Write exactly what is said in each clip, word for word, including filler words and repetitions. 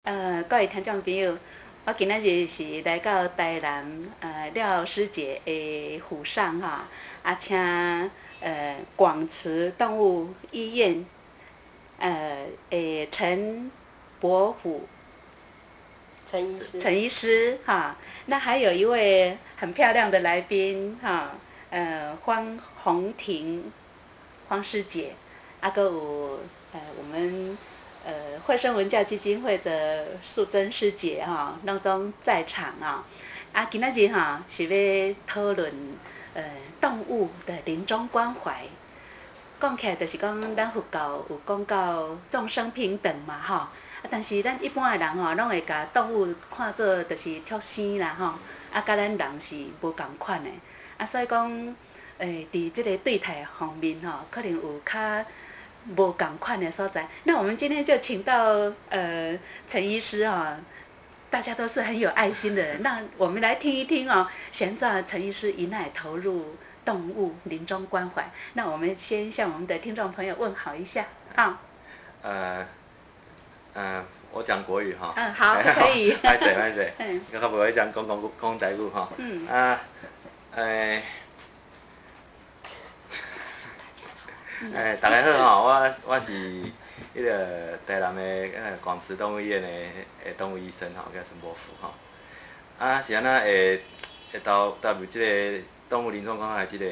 呃，各位听众朋友，我今仔日是来到台南呃廖师姐的府上哈，啊，请呃广慈动物医院呃诶陈伯虎陈医师， 陈医师哈，那还有一位很漂亮的来宾哈，呃方红婷方师姐，啊个有呃我们。呃，惠生文教基金会的素贞师姐哈，拢总在场啊。啊，今仔日哈是要讨论呃动物的临终关怀。讲起来就是讲，咱佛教有讲到众生平等嘛吼，啊，但是咱一般的人吼，拢会甲动物看做就是畜生啦吼，啊，甲咱人是无共款的，啊，所以讲，诶，伫即个对待方面吼，可能有较。无共款的所在，那我们今天就请到呃陈医师啊、哦，大家都是很有爱心的人，那我们来听一听哦，现在陈医师一奈投入动物临终关怀，那我们先向我们的听众朋友问好一下啊。 呃，呃，我讲国语哈。 嗯，好，可以。 歹势歹势， 嗯， 我较无会讲讲讲讲台语哈。 嗯。 啊，诶。诶，大家好吼，我我是迄个台南的呃广慈动物医院的诶动物医生吼，叫陈伯福吼。啊，是安那会会投投入即个动物临终关怀即个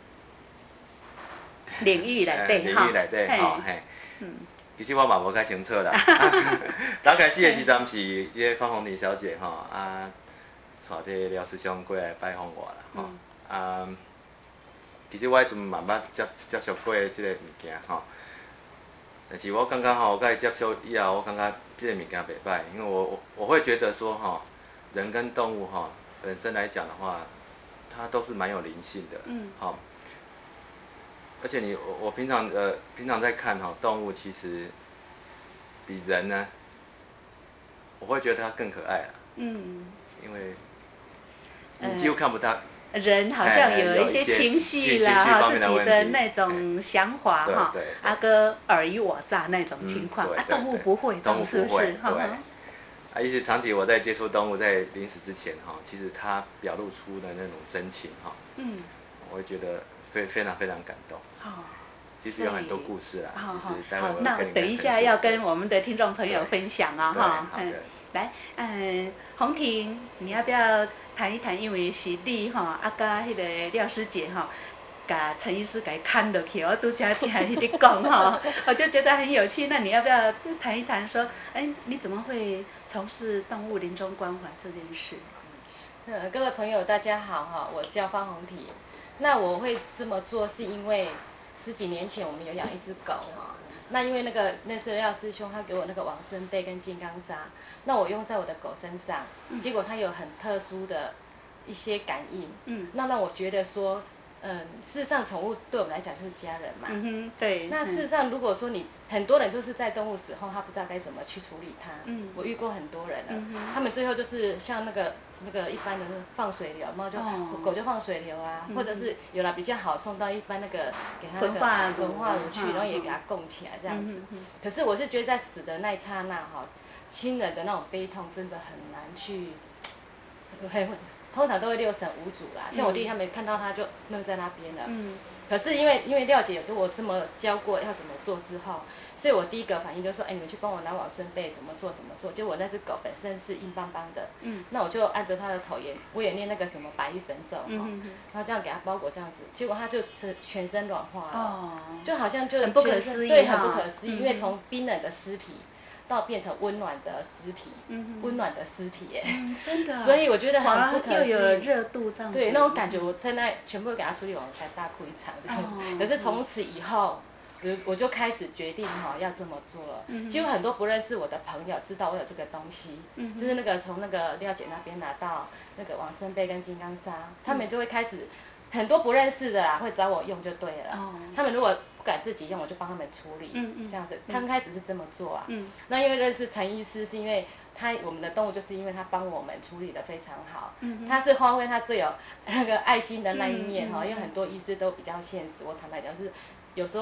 领域内底领域内底吼嘿。嗯。其实我嘛无介清楚啦。刚开始的时阵是即个方红婷小姐吼啊，带即个廖师兄过来拜访我啦吼。啊。其实我迄阵嘛捌接接触过即个物件吼，但是我感觉吼，甲伊接触以后，我感觉即个物件袂歹，因为我我会觉得说吼，人跟动物吼本身来讲的话，它都是蛮有灵性的，嗯，好，而且你我我平常呃平常在看吼，动物其实比人呢，我会觉得它更可爱啦，嗯，因为你几乎看不到。 人好像有一些情绪啦，哈，自己的那种想法哈，啊个尔虞我诈那种情况，啊，动物不会， 动物不会，对。啊，一直长期我在接触动物，在临死之前哈，其实它表露出的那种真情哈，嗯，我会觉得非非常非常感动。哦。其实有很多故事啦，其实待会我那等一下要跟我们的听众朋友分享啊哈。 好的。 来，嗯，红婷，你要不要谈一谈？因为是你吼，啊，甲迄个廖师姐吼，甲陈医师甲伊牵落去，我拄则听你讲吼，我就觉得很有趣。那你要不要谈一谈说，哎，你怎么会从事动物临终关怀这件事？ 呃，各位朋友，大家好哈，我叫方红婷。那我会这么做，是因为十几年前我们有养一只狗哈。那因为那个那时候廖师兄他给我那个往生被跟金刚砂，那我用在我的狗身上，结果它有很特殊的一些感应，嗯，那让我觉得说，嗯，事实上宠物对我们来讲就是家人嘛， 嗯哼，对。 那事实上如果说你很多人都是在动物死后，他不知道该怎么去处理它，嗯，我遇过很多人了，嗯、他们最后就是像那个那个一般的放水流嘛，就、哦、狗就放水流啊，嗯、或者是有了比较好送到一般那个给他那个焚化炉去，然后也给它供起来这样子。嗯、可是我是觉得在死的那一刹那哈，亲人的那种悲痛真的很难去，很通常都会六神无主啦。像我弟弟他们看到他就愣在那边了。嗯、可是因为因为廖姐有跟我这么教过要怎么做之后，所以我第一个反应就是说，哎，你们去帮我拿往生被怎么做怎么做。结果我那只狗本身是硬邦邦的，嗯，那我就按着它的头也我也念那个什么白衣神咒哈，嗯、然后这样给它包裹这样子，结果它就全身软化了，哦、就好像就很不可思议， 对，很不可思议，因为从冰冷的尸体。到变成温暖的尸体，嗯、温暖的尸体耶， 嗯、真的， 所以我觉得很不可思议。 又有热度这样子， 对，那种感觉，我在那全部给他处理完，我才大哭一场这样子。哦、可是从此以后，我我就开始决定哈要这么做了。嗯、几乎很多不认识我的朋友知道我有这个东西，嗯、就是那个从那个廖姐那边拿到那个往生被跟金刚砂，他们就会开始。很多不认识的啦，会找我用就对了。哦、他们如果不敢自己用，我就帮他们处理。嗯嗯、这样子，刚开始是这么做啊。嗯、那因为认识陈医师，是因为他我们的动物就是因为他帮我们处理得非常好。嗯、他是发挥他最有那个爱心的那一面哈，嗯嗯、因为很多医师都比较现实。我坦白讲是，有时候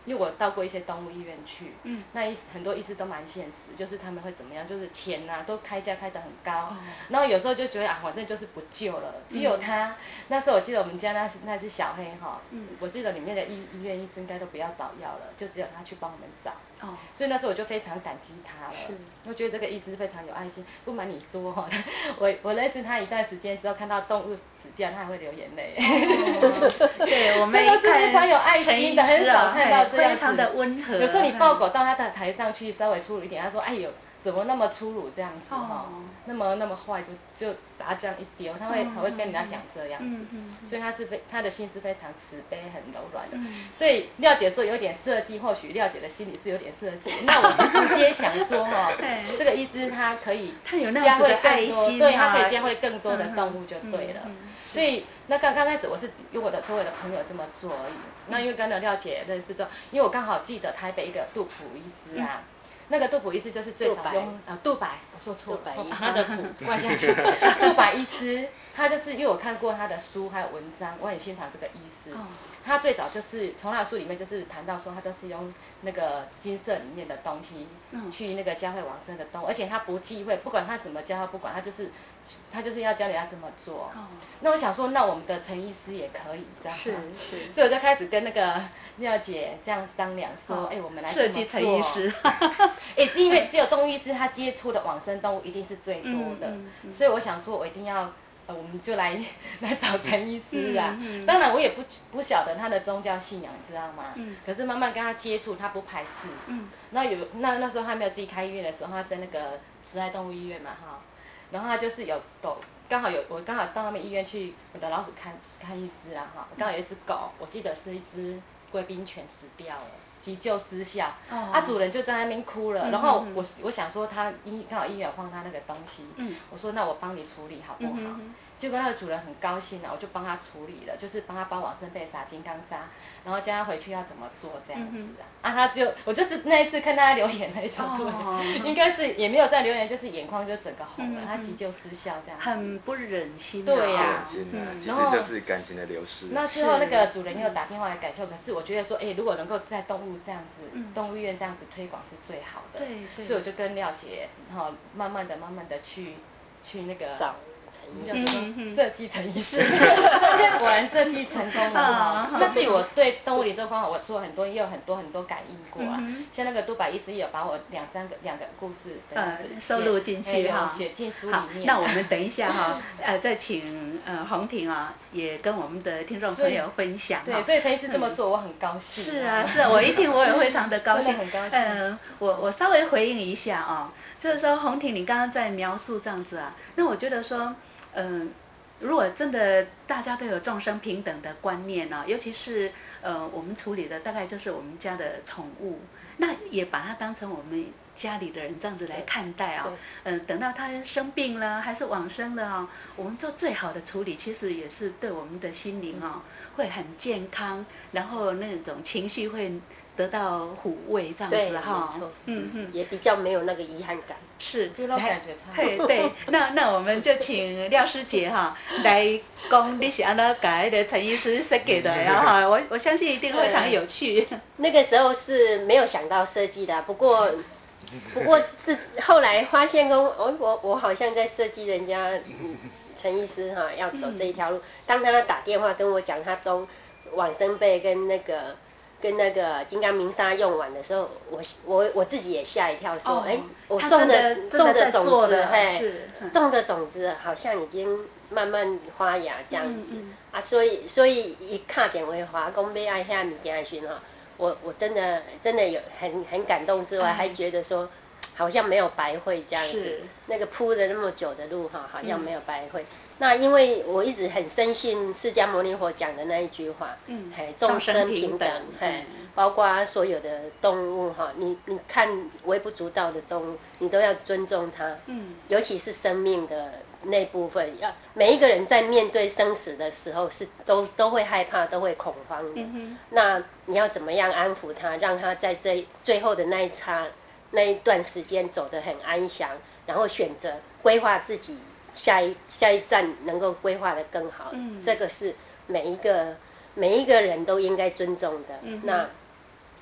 因为我到过一些动物医院去，嗯，那医很多医师都蛮现实，就是他们会怎么样，就是钱呐、啊、都开价开得很高，哦、然后有时候就觉得啊，反正就是不救了，只有他。嗯、那时候我记得我们家那那只小黑哈，嗯，我记得里面的医医院医生应该都不要找药了，就只有他去帮我们找。哦，所以那时候我就非常感激他了，是，我觉得这个医师非常有爱心。不瞒你说哈，我我认识他一段时间之后，看到动物死掉，他还会流眼泪。 哦、对，我们这都是非常有爱心的，很少看到这样子。 非常的温和。 有时候你抱狗到他的台上去，稍微粗鲁一点，他说：“哎呦，怎么那么粗鲁这样子哈、哦？那么那么坏，就就把它这样一丢，他会还会跟人家讲这样子。嗯嗯嗯、所以他是非他的心是非常慈悲、很柔软的。嗯、所以廖姐说有点设计，或许廖姐的心里是有点设计。那我是直接想说哈，这个医师他可以教会更多，对，他可以教会更多的动物就对了。嗯嗯嗯、所以那刚刚开始我是用我的周围的朋友这么做而已。那因为跟了廖姐认识之后，因为我刚好记得台北一个杜甫医师啊。嗯那个杜甫医师就是最早用呃杜白，我说错了，我把他的甫换下去。杜白医师，他就是因为我看过他的书还有文章，我很欣赏这个医师。哦、他最早就是从他的书里面就是谈到说，他都是用那个金色里面的东西去那个教会往生的动物，而且他不忌讳，不管他什么教，他不管他就是他就是要教人家这么做。哦、那我想说，那我们的陈医师也可以这样。是是。所以我就开始跟那个廖姐这样商量说，哎、哦欸，我们来设计陈医师。 也是因为只有动物医师他接触的往生动物一定是最多的，嗯嗯嗯、所以我想说，我一定要，呃，我们就来来找陈医师啊。嗯嗯、当然，我也不不晓得他的宗教信仰，你知道吗？嗯、可是慢慢跟他接触，他不排斥。嗯、那有那那时候还没有自己开医院的时候，他在那个慈爱动物医院嘛，哈。然后他就是有狗，刚好有我刚好到他们医院去我的老鼠看看医师啊，哈。刚好有一只狗，我记得是一只贵宾犬死掉了。急救失效，哦、啊，主人就在那边哭了。嗯、然后我我想说他医刚好医院有放他那个东西，嗯、我说那我帮你处理好不好？嗯、结果那个主人很高兴啊，我就帮他处理了，就是帮他包往生被撒金刚砂，然后叫他回去要怎么做这样子啊。嗯、啊，他就我就是那一次看他流眼泪就对了，哦、应该是也没有在流眼，就是眼眶就整个红了，嗯、他急救失效这样子。 很不忍心、啊。 对呀、 啊，嗯、其实就是感情的流失。 那之后那个主人又打电话来感受，可是我觉得说，哎、欸，如果能够在动物这样子。嗯动物医院这样子推广是最好的，对对，所以我就跟廖姐，然后慢慢的、慢慢的去去那个找陈医师，设计陈医师，现在果然设计成功了哈。那至于我对动物理这方法，我做很多，也有很多很多感应过啊。像那个杜百医师也有把我两三个两个故事呃收录进去哈， 写进书里面。 那我们等一下哈，呃，再请呃洪婷啊，也跟我们的听众朋友分享。 对，所以陈医师这么做，我很高兴。 是啊，是啊，我一听我也非常的高兴， 很高兴。 嗯，我我稍微回应一下啊，就是说洪婷，你刚刚在描述这样子啊，那我觉得说，嗯，如果真的大家都有众生平等的观念呢、啊，尤其是呃我们处理的大概就是我们家的宠物，那也把它当成我们家里的人这样子来看待啊，嗯、呃，等到它生病了还是往生了啊，我们做最好的处理，其实也是对我们的心灵啊会很健康，然后那种情绪会得到抚慰，这样子哈， 嗯嗯，也比较没有那个遗憾感。 是， 那种感觉差。 对对，那那我们就请廖师姐哈来讲，你是安怎把那个陈医师设计的，然后我我相信一定非常有趣。 那个时候是没有想到设计的，不过不过是后来发现说，哦，我我好像在设计人家陈医师哈要走这一条路。嗯、当他打电话跟我讲他都往生被跟那个。跟那个金刚明砂用完的时候，我我我自己也吓一跳，说，哎、哦，我种的种的种子，嘿，种的种子好像已经慢慢发芽这样子、嗯嗯、啊，所以所以一打电话话讲要爱遐物件的时候，我我真的真的有很很感动之外，嗯、还觉得说好像没有白费这样子，那个铺了那么久的路哈，好像没有白费。嗯那因为我一直很深信释迦牟尼佛讲的那一句话，嗯，嘿，众生平等，嘿，包括所有的动物哈，你你看微不足道的动物，你都要尊重它，嗯，尤其是生命的那部分，要每一个人在面对生死的时候是都都会害怕，都会恐慌的。嗯、那你要怎么样安抚他，让他在这最后的那一刹那一段时间走得很安详，然后选择规划自己。下一下一站能够规划得更好，嗯、这个是每一个每一个人都应该尊重的。嗯、那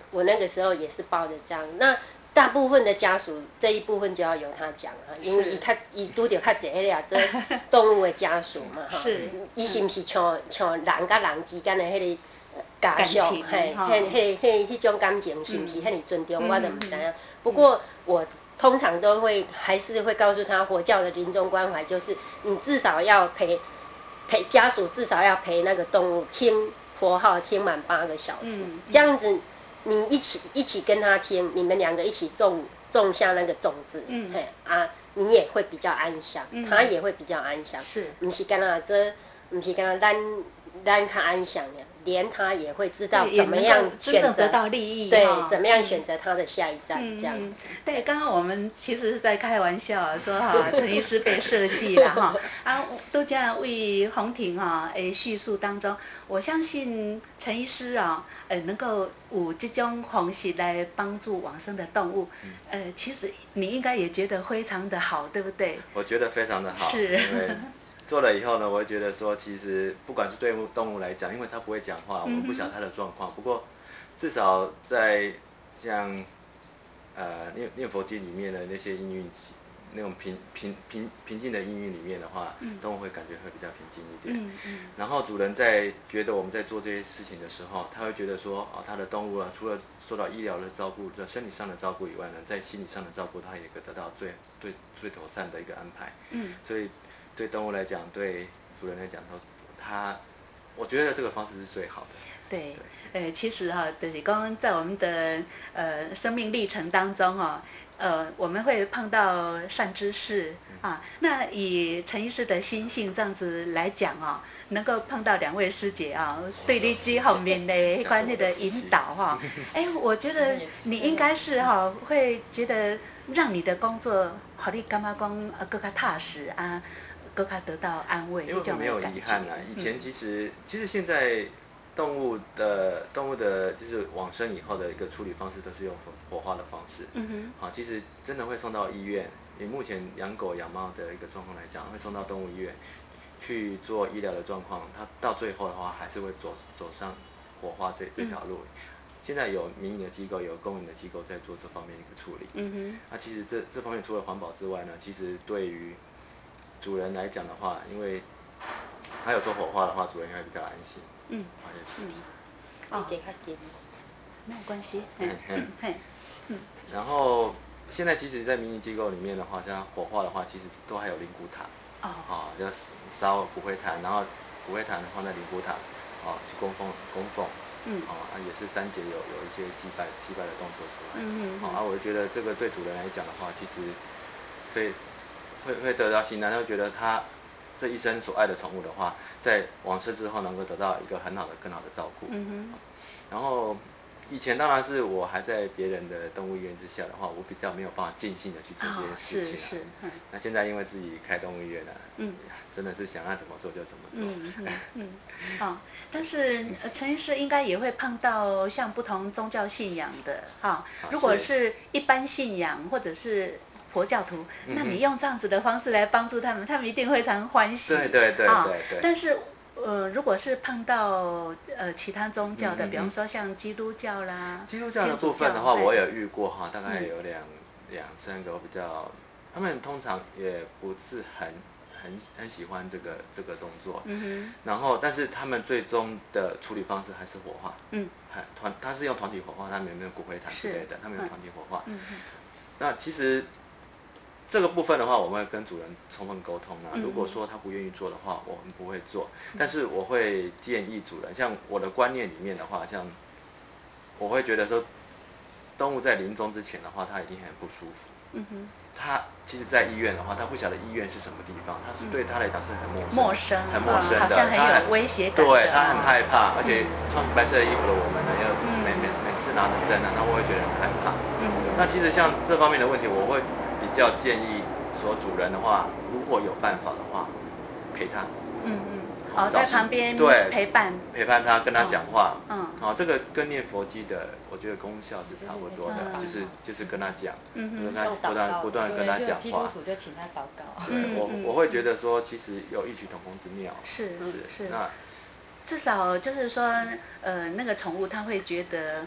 我那个时候也是抱着这样。那大部分的家属这一部分就要由他讲啊，因为伊较伊拄着较侪俩做动物的家属嘛，哈，伊是毋是像像人甲人之间的迄个家属，嘿，迄迄迄迄种感情是毋是遐尼尊重，我都毋知影。不过我通常都会还是会告诉他，佛教的临终关怀就是你至少要陪陪家属，至少要陪那个动物听佛号听满八个小时，这样子。你一起一起跟他听，你们两个一起种种下那个种子，嗯，嘿啊，你也会比较安详，嗯、他也会比较安详。是，不是跟他这，不是跟他咱咱他安详呀，连他也会知道怎么样选择， 得到利益， 对，怎么样选择他的下一站，嗯、这样子。 对，刚刚我们其实是在开玩笑啊，说哈，陈医师被设计了哈，啊，都这样为洪庭哈诶叙述当中，我相信陈医师啊，呃，能够有这种方式来帮助往生的动物，嗯、呃，其实你应该也觉得非常的好，对不对？ 我觉得非常的好， 是， 因为做了以后呢，我会觉得说，其实不管是对动物来讲，因为它不会讲话，我们不晓得它的状况。不过，至少在像呃念念佛经里面的那些音韵，那种平平平平静的音韵里面的话，动物会感觉会比较平静一点。嗯嗯、然后主人在觉得我们在做这些事情的时候，他会觉得说，哦，他的动物啊，除了受到医疗的照顾、的生理上的照顾以外呢，在心理上的照顾，他也可得到最最最妥善的一个安排。嗯，所以。对动物来讲，对主人来讲，都他，我觉得这个方式是最好的。 对，呃，其实哈、哦，就是讲在我们的呃生命历程当中哈、哦，呃，我们会碰到善知识啊。那以陈医师的心性这样子来讲哦，能够碰到两位师姐啊，对你这方面的关系的引导哈，哎，我觉得你应该是哈、哦，会觉得让你的工作，好你感觉讲呃更加踏实啊。更加得到安慰， 因为没有遗憾啊。以前其实、嗯、其实现在动物的动物的，就是往生以后的一个处理方式，都是用火化的方式。嗯哼。好，其实真的会送到医院。以目前养狗养猫的一个状况来讲，会送到动物医院去做医疗的状况。它到最后的话，还是会走走上火化这这条路。嗯、现在有民营的机构，有公营的机构在做这方面的一个处理。嗯哼。那、啊、其实这这方面除了环保之外呢，其实对于主人来讲的话，因为他有做火化的话，主人应该比较安心。嗯，好的。嗯， 哦， 没有关系。嗯嗯嗯。然后现在其实，在民营机构里面的话，像火化的话，其实都还有灵骨塔。哦。哦，要烧骨灰坛，然后骨灰坛放在灵骨塔，哦，去供奉供奉。嗯。哦，啊，也是三节有有一些祭拜祭拜的动作出来。嗯嗯。哦，啊，我觉得这个对主人来讲的话，其实非。会会得到信赖，会觉得他这一生所爱的宠物的话，在往生之后能够得到一个很好的、更好的照顾。嗯哼。然后以前当然是我还在别人的动物医院之下的话，我比较没有办法尽兴的去做这些事情、啊。哦、是是。嗯。那现在因为自己开动物医院了、啊，嗯，真的是想要怎么做就怎么做。嗯嗯嗯。哦，但是陈医师应该也会碰到像不同宗教信仰的哈、哦，如果是一般信仰或者是。佛教徒，那你用这样子的方式来帮助他们，他们一定非常欢喜。 对对对对对。 但是，呃，如果是碰到呃其他宗教的，嗯嗯嗯比方说像基督教啦， 基督教的部分的话，我有遇过哈，大概有两、嗯、两三个比较，他们通常也不是很很很喜欢这个这个动作。嗯哼。然后，但是他们最终的处理方式还是火化。嗯。团，他是用团体火化，他们有没有骨灰坛之类的？他们有团体火化。嗯嗯。那其实。这个部分的话，我们会跟主人充分沟通啊。如果说他不愿意做的话，我们不会做。但是我会建议主人，像我的观念里面的话，像我会觉得说，动物在临终之前的话，它一定很不舒服。嗯哼。它其实，在医院的话，它不晓得医院是什么地方，它是对它来讲是很陌生、 陌生、 很陌生的， 好像很有威胁感。 对，它很害怕，而且穿白色的衣服的我们呢，要每每每次拿着针呢，它会觉得很害怕。嗯。那其实像这方面的问题，我会。比较建议说主人的话，如果有办法的话，陪他。嗯嗯。 哦，在旁边对陪伴陪伴他，跟他讲话。嗯。好、哦，这个跟念佛机的，我觉得功效是差不多的，嗯、就是就是跟他讲，嗯、跟他不断不断跟他讲话。 基督徒就请他祷告。 对，我我会觉得说，其实有异曲同工之妙。 是是是。 那至少就是说，呃，那个宠物它会觉得。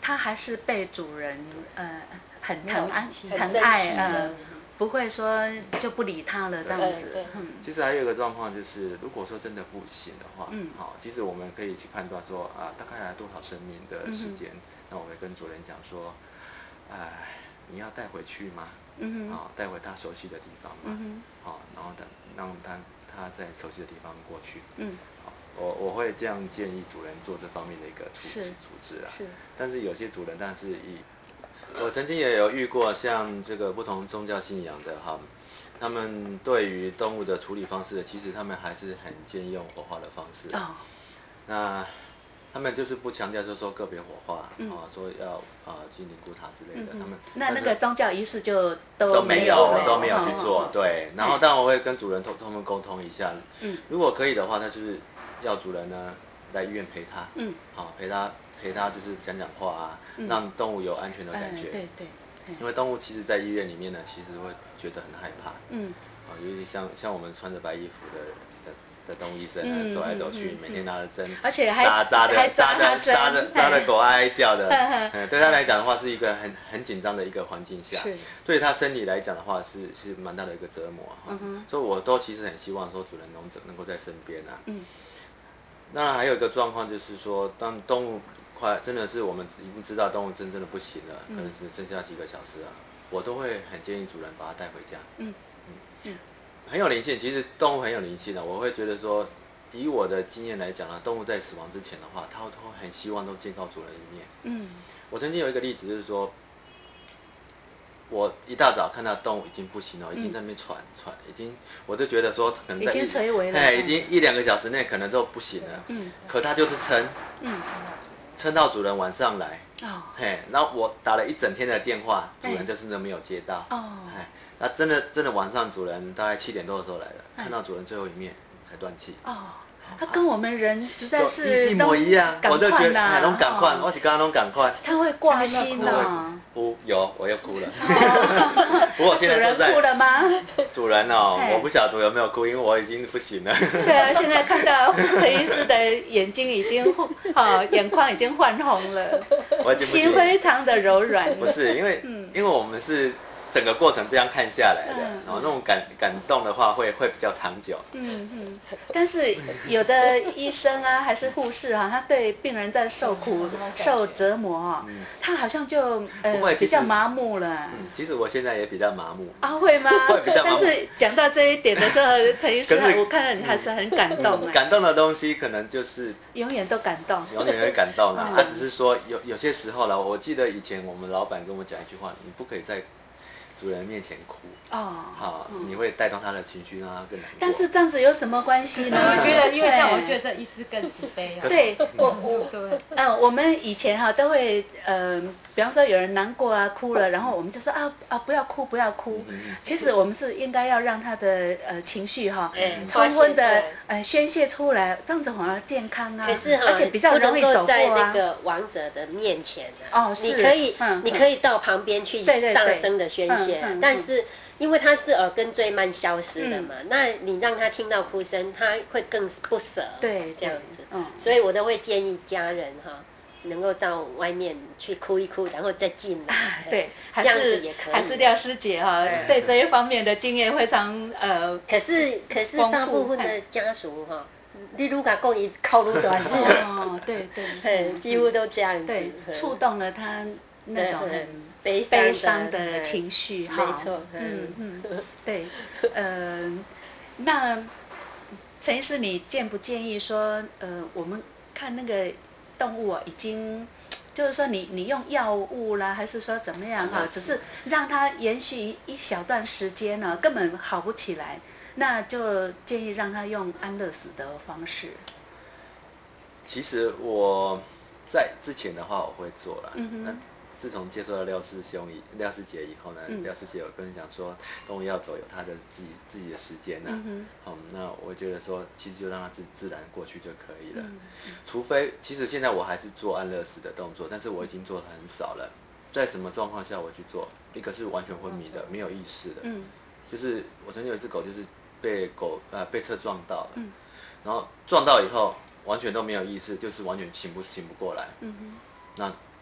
它还是被主人呃很疼爱很疼爱呃。 呃不会说就不理他了这样子。 嗯， 其实还有一个状况就是，如果说真的不行的话， 嗯， 好，其实我们可以去判断说啊，大概还有多少生命的时间，嗯、那我会跟主人讲说，哎，你要带回去吗？嗯啊，带回他熟悉的地方嘛。嗯好，然后等让他他在熟悉的地方过去。嗯。好，我我会这样建议主人做这方面的一个处置处置啊。是。但是有些主人，但是以我曾经也有遇过像这个不同宗教信仰的哈，他们对于动物的处理方式，其实他们还是很建议用火化的方式。哦。那他们就是不强调，就是说个别火化，嗯、啊，说要啊进灵骨塔之类的，嗯、他们那那个宗教仪式就都都没有， 我都没有去做。哦、对，然后当然我会跟主人通他们沟通一下，嗯，如果可以的话，他就是要主人呢来医院陪他，嗯，好、啊、陪他。陪他就是讲讲话啊，嗯、让动物有安全的感觉。嗯、对对。因为动物其实，在医院里面呢，其实会觉得很害怕。嗯。啊，尤其像像我们穿着白衣服的的的动物医生呢，嗯、走来走去，嗯、每天拿着针， 而且还扎扎的扎的扎的扎的狗哀哀叫的。嗯，对他来讲的话，是一个很很紧张的一个环境下。是。对他生理来讲的话，是是蛮大的一个折磨哈。嗯、所以我都其实很希望说，主人能能够在身边啊。嗯。那还有一个状况就是说，当动物快真的是我们已经知道动物真正的不行了，嗯、可能只剩下几个小时啊，我都会很建议主人把它带回家。嗯嗯嗯，很有灵性，其实动物很有灵性的。我会觉得说，以我的经验来讲啊，动物在死亡之前的话，它都很希望都见到主人一面。嗯，我曾经有一个例子就是说，我一大早看到动物已经不行了，已经在那边喘喘，已经我就觉得说可能在已经垂危了， 哎，已经一两个小时内可能都不行了。嗯，可它就是撑，嗯，撑到主人晚上来。哦，嘿，然后我打了一整天的电话，主人就是都没有接到。哦，哎，那真的真的晚上主人大概七点多的时候来了，看到主人最后一面才断气。哦。 他跟我们人实在是一模一样，我就觉得哎，拢赶快， 哦、 我是刚刚拢赶快。 他会挂心哦。 哭，有，我又哭了。不过现在主人哭了吗？ 主人哦，我不晓得主人有没有哭，因为我已经不行了。 对啊，现在看到陈医师的眼睛已经啊，眼眶已经泛红了，心非常的柔软。 不是，因为、嗯、因为我们是。整个过程这样看下来的，嗯、然后那种感感动的话会会比较长久。嗯嗯，但是有的医生啊，还是护士啊，他对病人在受苦、嗯、受折磨啊、哦，嗯、他好像就呃比较麻木了、 嗯。其实我现在也比较麻木。 啊，会吗？ 会比较麻木。 但是讲到这一点的时候，陈医师，我看到你还是很感动、 嗯。感动的东西可能就是永远都感动， 永远会感动啦。他、嗯啊、只是说有有些时候啦，我记得以前我们老板跟我讲一句话，你不可以在主人面前哭哦，好，嗯、你会带动他的情绪，让他更难过。 但是这样子有什么关系呢？ 我觉得，因为这样，我觉得这医师更慈悲了。 对，我我对，嗯，我们以前哈都会，嗯、呃，比方说有人难过啊，哭了，然后我们就说啊啊，不要哭，不要哭。嗯、其实我们是应该要让他的呃情绪哈，嗯、充分的呃宣泄出来，这样子反而健康啊。 可是哈， 而且比较容易走过啊。 不能够在那个亡者的面前啊。哦，是。你可以，嗯、你可以到旁边去大声的宣泄。嗯、但是因为他是耳根最慢消失的嘛，嗯、那你让他听到哭声，他会更不舍。 对， 这样子。嗯、所以我都会建议家人哈，能够到外面去哭一哭，然后再进来。 对， 这样子也可以。 还是廖师姐哈，对这一方面的经验非常呃。 可是可是大部分的家属哈，你如果讲伊靠路短视。 哦，对对， 几乎都这样子。 对，触动了他那种很悲伤的情绪哈。 没错。 嗯嗯，对，呃，那陈医师，你建不建议说，呃，我们看那个动物啊，已经就是说你你用药物啦，还是说怎么样哈？只是让它延续一小段时间呢，根本好不起来，那就建议让他用安乐死的方式。 其实我在之前的话我会做了，嗯、那自从接受了廖师兄以廖师姐以后呢，嗯、廖师姐有跟人讲说，动物要走有它的自己自己的时间呐、啊，嗯嗯，那我觉得说其实就让它自自然过去就可以了，嗯嗯、除非其实现在我还是做安乐死的动作，但是我已经做的很少了。在什么状况下我去做？一个是完全昏迷的，没有意识的，嗯、就是我曾经有一只狗就是被狗呃被车撞到了，嗯、然后撞到以后。完全都没有意识，就是完全醒不醒不过来。嗯、那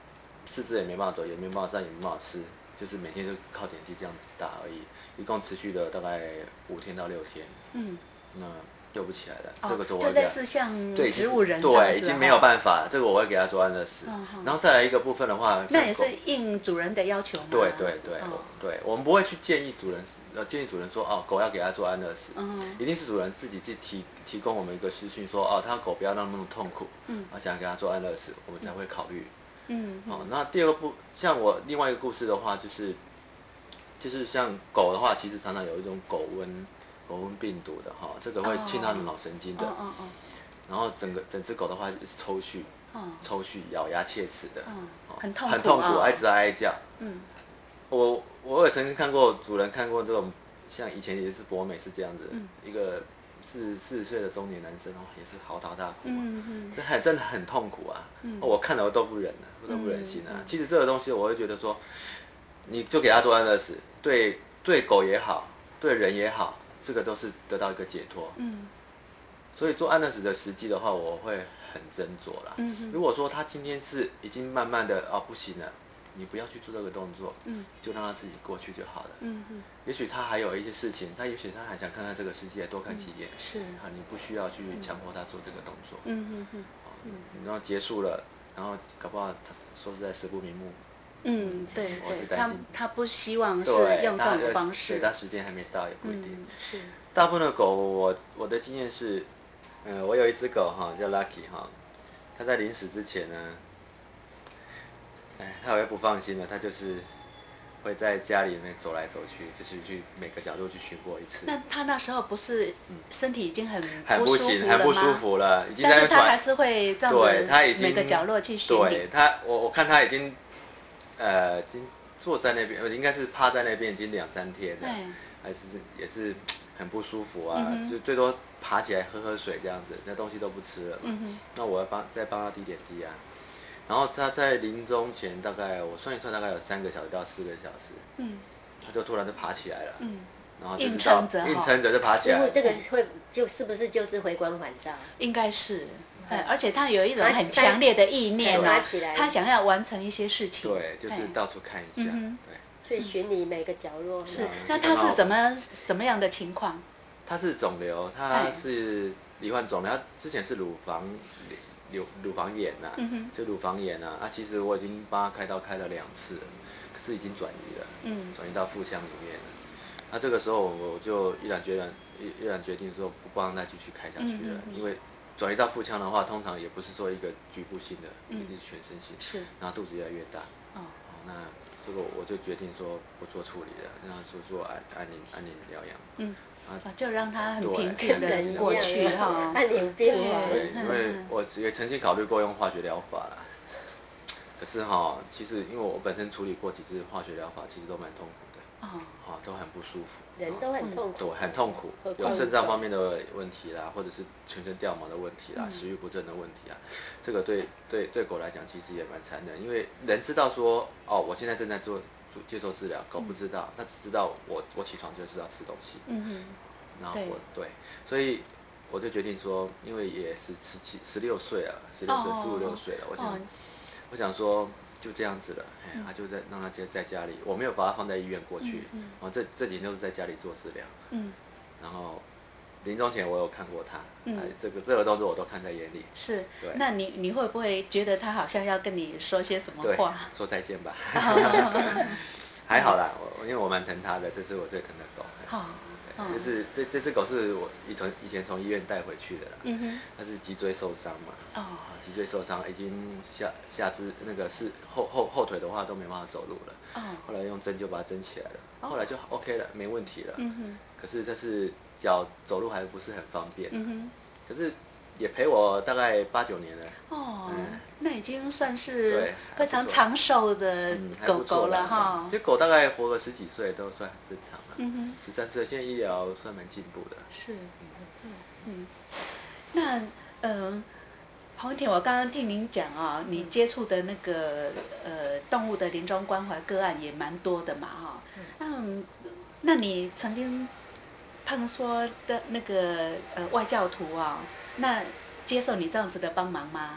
四肢也没办法走，也没办法站，也没办法吃，就是每天就靠点滴这样打而已，一共持续了大概五天到六天。嗯，那救不起来了， 哦、 这个时候我就类似像植物人对，已经没有办法，这个我会给他做安乐死。哦、然后再来一个部分的话， 那也是应主人的要求吗？ 对对对、哦、对，我们不会去建议主人，呃，建议主人说哦，狗要给他做安乐死，嗯、一定是主人自己去提提供我们一个私讯说哦，他狗不要让那么痛苦，嗯，我想给他做安乐死，我们才会考虑。嗯，哦，那第二个步，像我另外一个故事的话，就是就是像狗的话，其实常常有一种狗瘟。狗瘟病毒的哈，这个会侵它的脑神经的， oh, oh, oh, oh. 然后整个整只狗的话是抽搐， oh. 抽搐、咬牙切齿的， oh. 很痛苦， 很痛苦，哀吱哀叫。 嗯， 我我也曾经看过主人看过这种，像以前也是博美是这样子，嗯、一个四四十岁的中年男生哦，也是嚎啕大哭，嗯嗯，这还真的很痛苦啊，嗯、我看了我都不忍了，我都不忍心啊。嗯、其实这个东西我会觉得说，你就给他做安乐死，对对狗也好，对人也好。这个都是得到一个解脱，嗯，所以做安乐死的时机的话，我会很斟酌啦。嗯，如果说他今天是已经慢慢的啊不行了，你不要去做这个动作，嗯，就让他自己过去就好了。嗯嗯，也许他还有一些事情，他也许他还想看看这个世界，多看几眼，嗯、是啊，你不需要去强迫他做这个动作。嗯嗯嗯，嗯，然后结束了，然后搞不好说实在实不瞑目。 嗯，对对，他他不希望是用这种方式， 对，他时间还没到也不一定。 嗯、是， 大部分的狗，我我的经验是，呃，我有一只狗哈，叫 Lucky 哈，它在临死之前呢，哎，它有些不放心的，它就是会在家里面走来走去，就是去每个角落去巡过一次。 那它那时候不是身体已经很很不行，很不舒服了，已经在但是它还是会这样子，它已经每个角落去巡礼。 对它，我我看它已经。呃，已经坐在那边，应该是趴在那边已经两三天了，还是也是很不舒服啊，嗯、就最多爬起来喝喝水这样子，那东西都不吃了嘛。嗯、那我要帮再帮他滴点滴啊，然后他在临终前大概我算一算大概有三个小时到四个小时，嗯、他就突然就爬起来了，嗯、然后就硬撑着， 硬撑着就爬起来了。 师傅，这个会就是不是就是回光返照？ 应该是。而且他有一种很强烈的意念哦，他想要完成一些事情。 对，就是到处看一下。嗯、对， 所以巡礼每个角落。 是，那他是什么什么样的情况？ 他是肿瘤，他是罹患肿瘤，他之前是乳房乳乳房炎呐、啊，嗯、就乳房炎啊。啊，其实我已经帮他开刀开了两次了，可是已经转移了，嗯、转移到腹腔里面了。那这个时候我就毅然决然毅然决定说不帮他再继续开下去了，嗯、因为。转移到腹腔的话，通常也不是说一个局部性的，一定是全身性，是，然后肚子越来越大，哦，那这个我就决定说不做处理了，让他做做安安宁安宁疗养，嗯， 啊，就让他很平静的过去哈， 安宁变化。 对，因为我也曾经考虑过用化学疗法啦，可是哈，其实因为我本身处理过几次化学疗法，其实都蛮痛苦的。哦，哦，都很不舒服， 人都很痛苦， 对，很痛苦，有肾脏方面的问题啦，或者是全身掉毛的问题啦，食欲不振的问题啊，这个对对对狗来讲其实也蛮残忍，因为人知道说哦，我现在正在做接受治疗，狗不知道，它只知道我我起床就是要吃东西，嗯嗯，然后我对，所以我就决定说，因为也是十七十六岁了，十六岁十五六岁了，我想我想说。就这样子了，哎，他就在让他在在家里，我没有把他放在医院过去，嗯嗯、然后这这几天都是在家里做治疗，嗯、然后临终前我有看过他，嗯、这个这个动作我都看在眼里。 是，那你你会不会觉得他好像要跟你说些什么话？ 说再见吧。还好啦，我因为我蛮疼他的，这是我最疼的狗。好。这是这这只狗是我以从以前从医院带回去的啦，嗯哼，它是脊椎受伤嘛，哦，脊椎受伤已经下下肢那个是后后后腿的话都没办法走路了，哦，后来用针就把它针起来了，哦、后来就 OK 了，没问题了，嗯哼，可是这是脚走路还不是很方便，嗯哼，可是也陪我大概八九年了， 哦，嗯、那已经算是非常长寿的狗狗了哈。 这、嗯、狗大概活个十几岁都算很正常了。嗯哼，十三岁现在医疗算蛮进步的。 是，嗯嗯。那呃，黄文婷，我刚刚听您讲啊、哦，你接触的那个呃动物的临终关怀个案也蛮多的嘛哈、哦。嗯，那你曾经碰说的那个呃外教徒啊、哦，那接受你这样子的帮忙吗？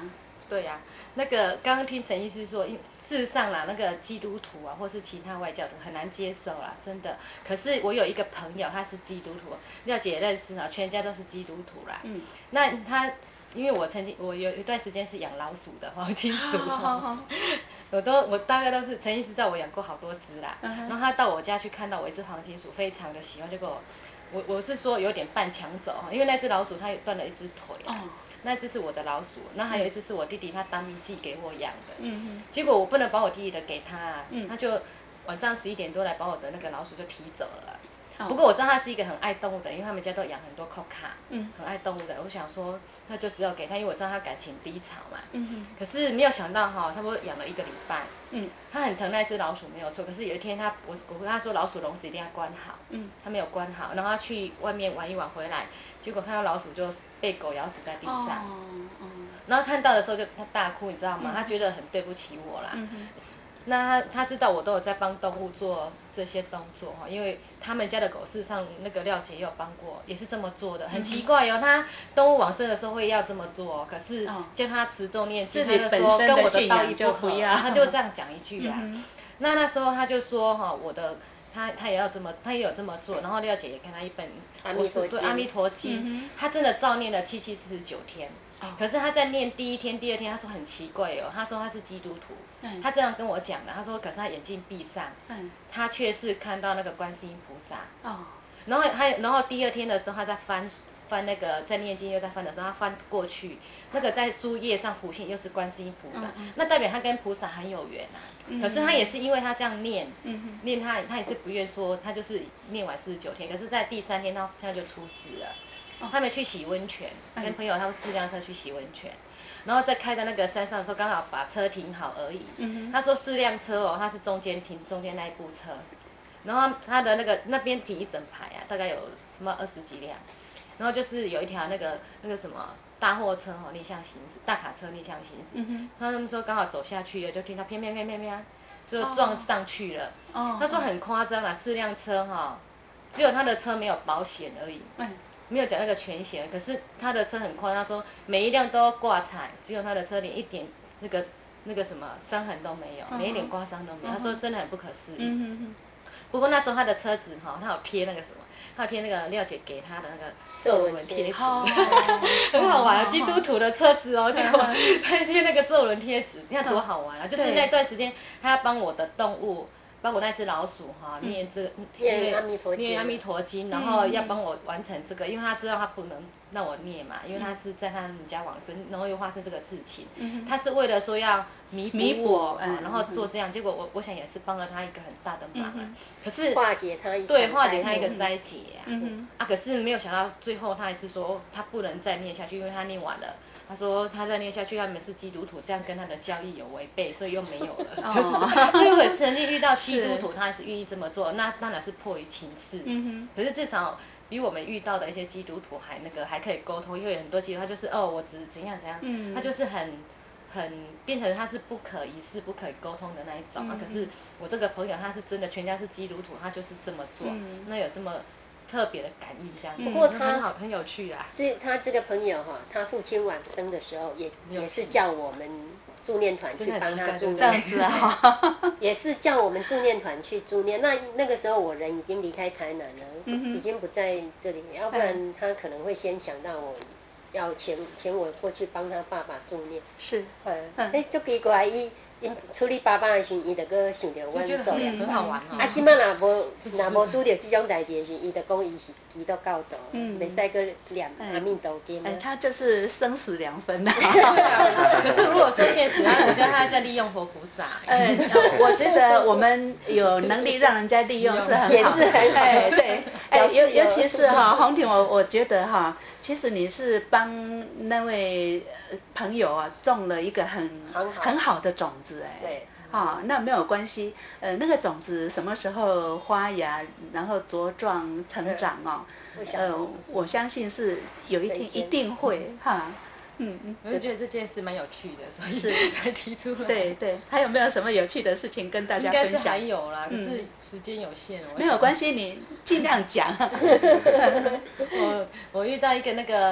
对呀、啊，那个刚刚听陈医师说，因事实上啦，那个基督徒啊，或是其他外教的很难接受啦，真的。可是我有一个朋友，他是基督徒，廖姐也认识啊，全家都是基督徒啦。嗯。那他，因为我曾经我有一段时间是养老鼠的黄金鼠，我都我大概都是陈医师知道我养过好多只啦。Uh huh. 然后他到我家去看到我一只黄金鼠，非常的喜欢，就给我，我我是说有点半抢走，因为那只老鼠它也断了一只腿啊。Uh huh.那只是我的老鼠，那还有一只是我弟弟他当兵寄给我养的。嗯、结果我不能把我弟弟的给他，嗯、他就晚上十一点多来把我的那个老鼠就提走了。哦、不过我知道他是一个很爱动物的，因为他们家都养很多 Coca， 嗯，很爱动物的。我想说，那就只有给他，因为我知道他感情低潮嘛。嗯、可是没有想到哈，差不多养了一个礼拜，嗯，他很疼那只老鼠没有错。可是有一天他我我跟他说老鼠笼子一定要关好，嗯，他没有关好，然后他去外面玩一玩回来，结果看到老鼠就被狗咬死在地上。哦哦、然后看到的时候就他大哭，你知道吗？嗯、他觉得很对不起我啦。嗯、那他他知道我都有在帮动物做这些动作哈，因为他们家的狗事实上那个廖姐也有帮过，也是这么做的，很奇怪哦。他动物往生的时候会要这么做，可是叫他持咒念经，他就说跟我的道义不合，他就这样讲一句啊。嗯、那那时候他就说哈，我的。他他也要这么，他也有这么做，然后廖姐也给他一本阿弥陀经，阿弥陀经，嗯、他真的照念了七七四十九天。哦、可是他在念第一天、第二天，他说很奇怪哦，他说他是基督徒，嗯、他这样跟我讲的，他说可是他眼睛闭上，嗯、他却是看到那个观世音菩萨。哦、然后还然后第二天的时候，他在翻翻那个在念经又在翻的时候，他翻过去，那个在书页上浮现又是观世音菩萨，嗯、那代表他跟菩萨很有缘啊。可是他也是因为他这样念，嗯、念他他也是不愿说，他就是念完四十九天，可是在第三天他他就出事了。哦、他们去洗温泉，跟朋友他们四辆车去洗温泉，然后在开到那个山上的时候，刚好把车停好而已。嗯、他说四辆车哦，他是中间停中间那一部车，然后他的那个那边停一整排啊，大概有什么二十几辆，然后就是有一条那个那个什么。大货车哦，逆向行驶，大卡车逆向行驶。嗯、他们说刚好走下去了，就听到啪啪啪啪啪，就撞上去了。哦、他说很夸张啊，四辆车哈，只有他的车没有保险而已，嗯、没有讲那个全险。可是他的车很夸张，他说每一辆都挂彩，只有他的车连一点那个那个什么伤痕都没有，嗯、连一点刮伤都没有。嗯、他说真的很不可思议。嗯、不过那时候他的车子哈，他有贴那个什么，他有贴那个廖姐给他的那个。皱纹贴纸，很好玩。基督徒的车子哦，结果他贴那个皱纹贴纸，你看多好玩啊！就是那段时间，他要帮我的动物，帮我那只老鼠哈念这念阿弥陀经，念阿弥陀经，然后要帮我完成这个，因为他知道他不能让我念嘛，因为他是在他们家往生，然后又发生这个事情，他是为了说要弥补我，然后做这样，结果我我想也是帮了他一个很大的忙啊。可是化解他一对化解他一个灾劫啊，啊可是没有想到最后他还是说他不能再念下去，因为他念完了。他说他再念下去，他们是基督徒，这样跟他的教义有违背，所以又没有了。哦、就是所以我曾经遇到基督徒，他还是愿意这么做，那当然是迫于情势。嗯、可是至少比我们遇到的一些基督徒还那个还可以沟通，因为很多基督徒他就是哦，我只怎样怎样，嗯、他就是很很变成他是不可一世、不可以沟通的那一种、嗯、啊。可是我这个朋友他是真的全家是基督徒，他就是这么做，嗯、那有这么。特别的感应这样， 不过他很好很有趣啊。 这他这个朋友哈，他父亲往生的时候也也是叫我们助念团去帮他助念， 这样子啊， 也是叫我们助念团去助念。那那个时候我人已经离开台南了，嗯、已经不在这里，要不然他可能会先想到我，要请请我过去帮他爸爸助念。 是， 嗯，哎，就奇怪伊。因处理爸爸的时候，伊就搁想着阮做了， 很好玩哦。 啊，即摆若无若无拄着即种代志的时候，伊就讲伊是基督教徒，袂使搁念阿弥陀经。 哎，他就是生死两分的。 可是如果说现实，我觉得他在利用佛菩萨。 哎，我觉得我们有能力让人家利用是很好， 也是很好。 哎，对，哎，尤尤其是哈，洪婷，我我觉得哈，其实你是帮那位朋友啊种了一个很很好的种子。哎， 对， 啊、哦，那没有关系，呃，那个种子什么时候发芽，然后茁壮成长哦，呃，我相信是有一天一定会哈， 嗯嗯，我就觉得这件事蛮有趣的，所以才提出来。 对对，还有没有什么有趣的事情跟大家分享？ 应该是还有啦，可是时间有限。 没有关系，你尽量讲。 我我遇到一个那个。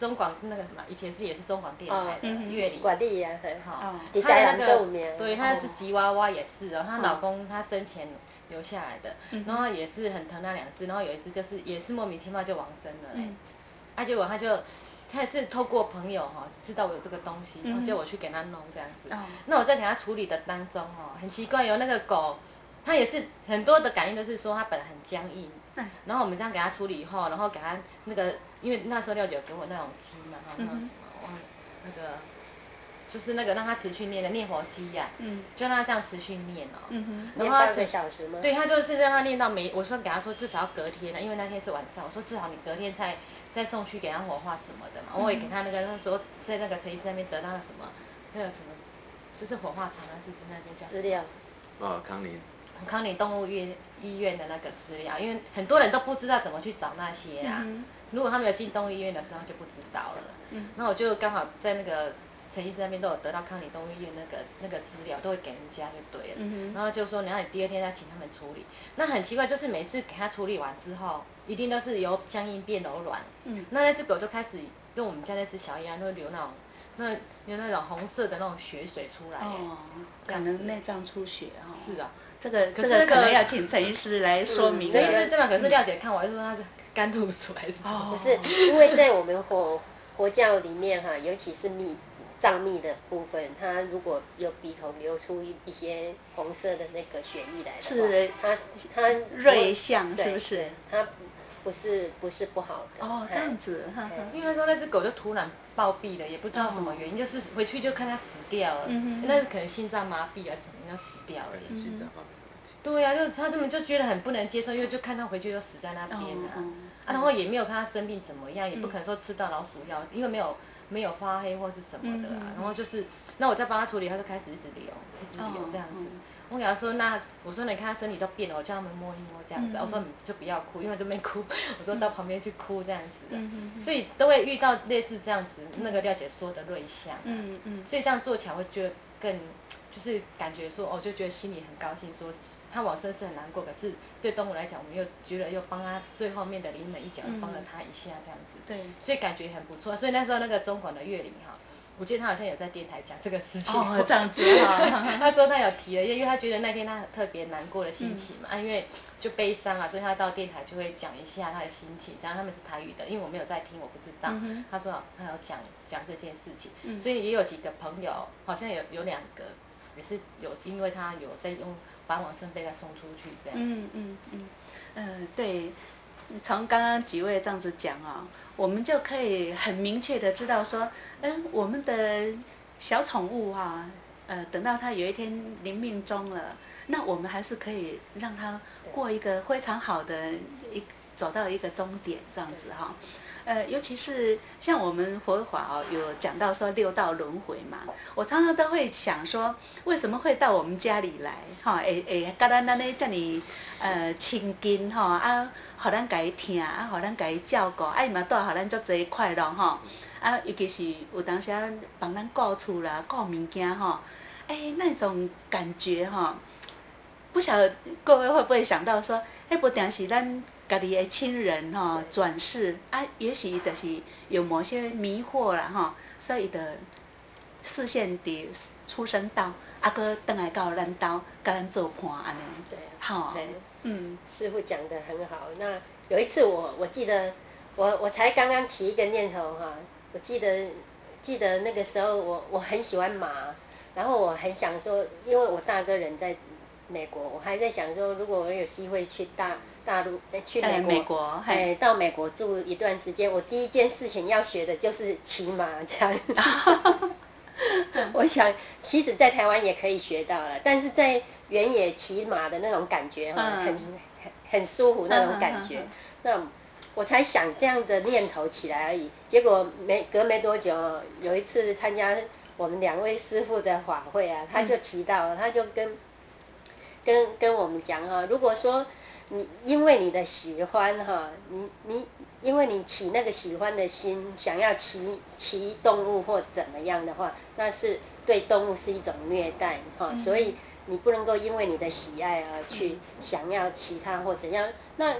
中广那个什么，以前是也是中广电台的乐理管理呀， 哈， 她的那个对， 对，她是吉娃娃也是哦，她老公她生前留下来的，然后也是很疼那两只，然后有一只就是也是莫名其妙就往生了嘞，啊结果他就。他也是透过朋友哈，知道我有这个东西，然后叫我去给他弄这样子。那我在给他处理的当中哦，很奇怪，有那个狗，它也是很多的感应都是说它本来很僵硬，然后我们这样给它处理以后，然后给它那个，因为那时候廖姐有给我那种鸡嘛，哈，那种什么，忘了那个。就是那个让他持续念的念佛机呀，嗯，就让他这样持续念哦，嗯哼， 念半个小时吗？ 对，他就是让他念到每，我说给他说至少要隔天了，因为那天是晚上，我说至少你隔天再再送去给他火化什么的嘛，我也给他那个那时候在那个陈医师那边得到了什么那个什么，就是火化厂还是那间叫资料， 哦，康宁。 康宁动物医医院的那个资料，因为很多人都不知道怎么去找那些啊，如果他没有进动物医院的时候，他就不知道了。嗯，那我就刚好在那个。陈医师那边都有得到康宁动物医院那个那个资料，都会给人家就对了。嗯、然后就说，然后你第二天再请他们处理。那很奇怪，就是每次给他处理完之后，一定都是由僵硬变柔软。嗯，那那只狗就开始跟我们家那只小一样，都会流那种那有那种红色的那种血水出来。哦， 可能内脏出血哦。 是啊， 这个这个可能要请陈医师来说明。 陈医师这边可是廖姐看我，就说他是肝露水还是什么？ 不是，因为在我们佛佛教里面哈，尤其是密。藏密的部分，它如果有鼻孔流出一些红色的那个血液来的话，它它瑞相是不是？ 它不是不是不好的。 哦，这样子， 因为他说那只狗就突然暴毙了，也不知道什么原因，就是回去就看它死掉了，那是可能心脏麻痹啊，怎么样死掉了？ 心脏方面的问题。 对呀，就他根本就觉得很不能接受，因为就看他回去就死在那边啊，啊，然后也没有看他生病怎么样，也不可能说吃到老鼠药，因为没有。没有发黑或是什么的啊，然后就是，那我再帮他处理，他就开始一直流，一直流这样子。我给他说，那我说你看他身体都变了，我叫他们摸一摸这样子。我说你就不要哭，因为都没哭。我说到旁边去哭这样子的，所以都会遇到类似这样子那个廖姐说的瑞相。嗯嗯。所以这样做起来会觉得更，就是感觉说哦，就觉得心里很高兴，说他往生是很难过，可是对动物来讲，我们又觉得又帮他最后面的临门一脚，帮了他一下这样子。对。所以感觉很不错。所以那时候那个中广的乐理哈，我记得他好像有在电台讲这个事情。 哦，这样子哈。他说他有提了，因为他觉得那天他特别难过的心情嘛，啊，因为就悲伤啊，所以他到电台就会讲一下他的心情。这样他们是台语的，因为我没有在听，我不知道。嗯、他说他有讲讲这件事情，嗯、所以也有几个朋友，好像有有两个。也是有，因为他有在用把往生被他送出去这样子。嗯嗯嗯，嗯，对，从刚刚几位这样子讲啊、哦，我们就可以很明确的知道说，嗯，我们的小宠物哈、啊，呃，等到它有一天临命终了，那我们还是可以让它过一个非常好的一走到一个终点这样子哈、哦。呃，尤其是像我们佛法哦，有讲到说六道轮回嘛，我常常都会想说，为什么会到我们家里来？哈、哦，会会甲咱安尼这么呃亲近哈、哦、啊，互咱家己听啊，互咱家己照顾，啊伊嘛带互咱足侪快乐哈、哦，啊尤其是有当时啊帮咱顾厝啦、顾物件哈，哎、欸、那种感觉哈、哦，不晓得各位会不会想到说，迄不定是咱。家己的亲人吼、哦、转世啊，也许就是有某些迷惑啦吼，所以的视线伫出生道，啊，搁倒来到咱兜，甲咱做伴安尼。 对， 好， 嗯，师父讲得很好。那有一次我我记得我我才刚刚起一个念头哈，我记得记得那个时候我我很喜欢马，然后我很想说，因为我大哥人在美国，我还在想说，如果我有机会去大。大陆去美国， 美国哎，到美国住一段时间，我第一件事情要学的就是骑马这样。我想，其实，在台湾也可以学到了，但是在原野骑马的那种感觉哈，很很很舒服那种感觉。那我才想这样的念头起来而已。结果没隔没多久，有一次参加我们两位师父的法会啊，他就提到了，他就跟跟跟我们讲啊，如果说。你因为你的喜欢哈，你你因为你起那个喜欢的心，想要骑骑动物或怎么样的话，那是对动物是一种虐待哈，嗯、所以你不能够因为你的喜爱而去想要骑它或怎样。那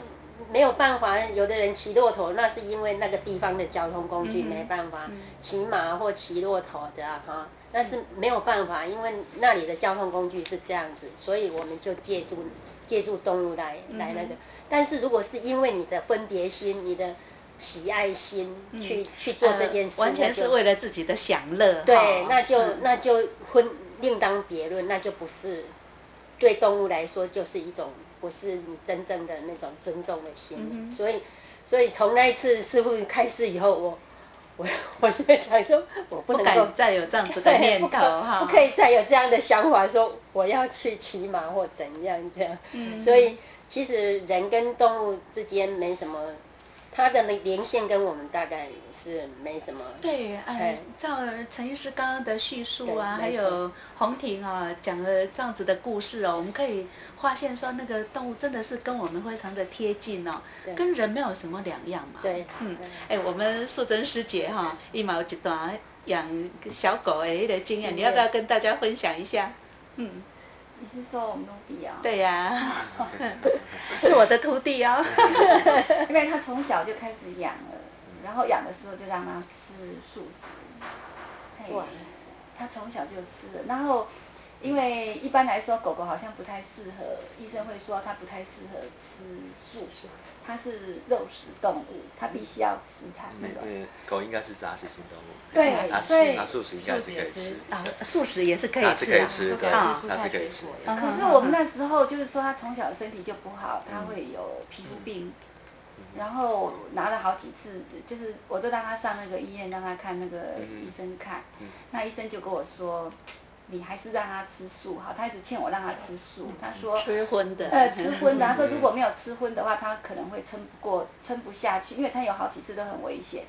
没有办法，有的人骑骆驼，那是因为那个地方的交通工具没办法，骑马或骑骆驼的哈，那是没有办法，因为那里的交通工具是这样子，所以我们就借助借助动物来来那个。但是如果是因为你的分别心，你的喜爱心去、嗯、去做这件事、 呃，完全是为了自己的享乐。 对，那就、嗯、那就分另当别论，那就不是对动物来说就是一种不是你真正的那种尊重的心。嗯、所以，所以从那一次师父开示以后，我我我就想说，我不能够不敢再有这样子的念头哈， 不可以再有这样的想法，说我要去骑马或怎样这样。嗯、所以，其实人跟动物之间没什么。它的连线跟我们大概是没什么。 对，哎，照陈医师刚刚的叙述啊，还有洪婷啊讲了这样子的故事哦，我们可以发现说，那个动物真的是跟我们非常的贴近哦，跟人没有什么两样嘛。 对， 嗯，哎，我们素贞师姐哈、哦，一毛一段养小狗的那个经验，你要不要跟大家分享一下？嗯。 你是说我们努比啊？ 对呀、啊，是我的徒弟哦。 因为他从小就开始养了，然后养的时候就让他吃素食。哇！他从小就吃了，然后因为一般来说狗狗好像不太适合，医生会说它不太适合吃素，它是肉食动物，它必须要吃才那个。 嗯，狗应该是杂食性动物。 对，所以它素食应该是可以吃。 啊，素食也是可以吃。 它是可以吃，对，它是可以吃。 可是我们那时候就是说，它从小身体就不好，它会有皮肤病。然后拿了好几次，就是我都让他上那个医院，让他看那个医生看。那医生就跟我说，你还是让他吃素好。他一直劝我让他吃素，他说吃荤的。 呃，吃荤的。他说如果没有吃荤的话，他可能会撑不过，撑不下去，因为他有好几次都很危险。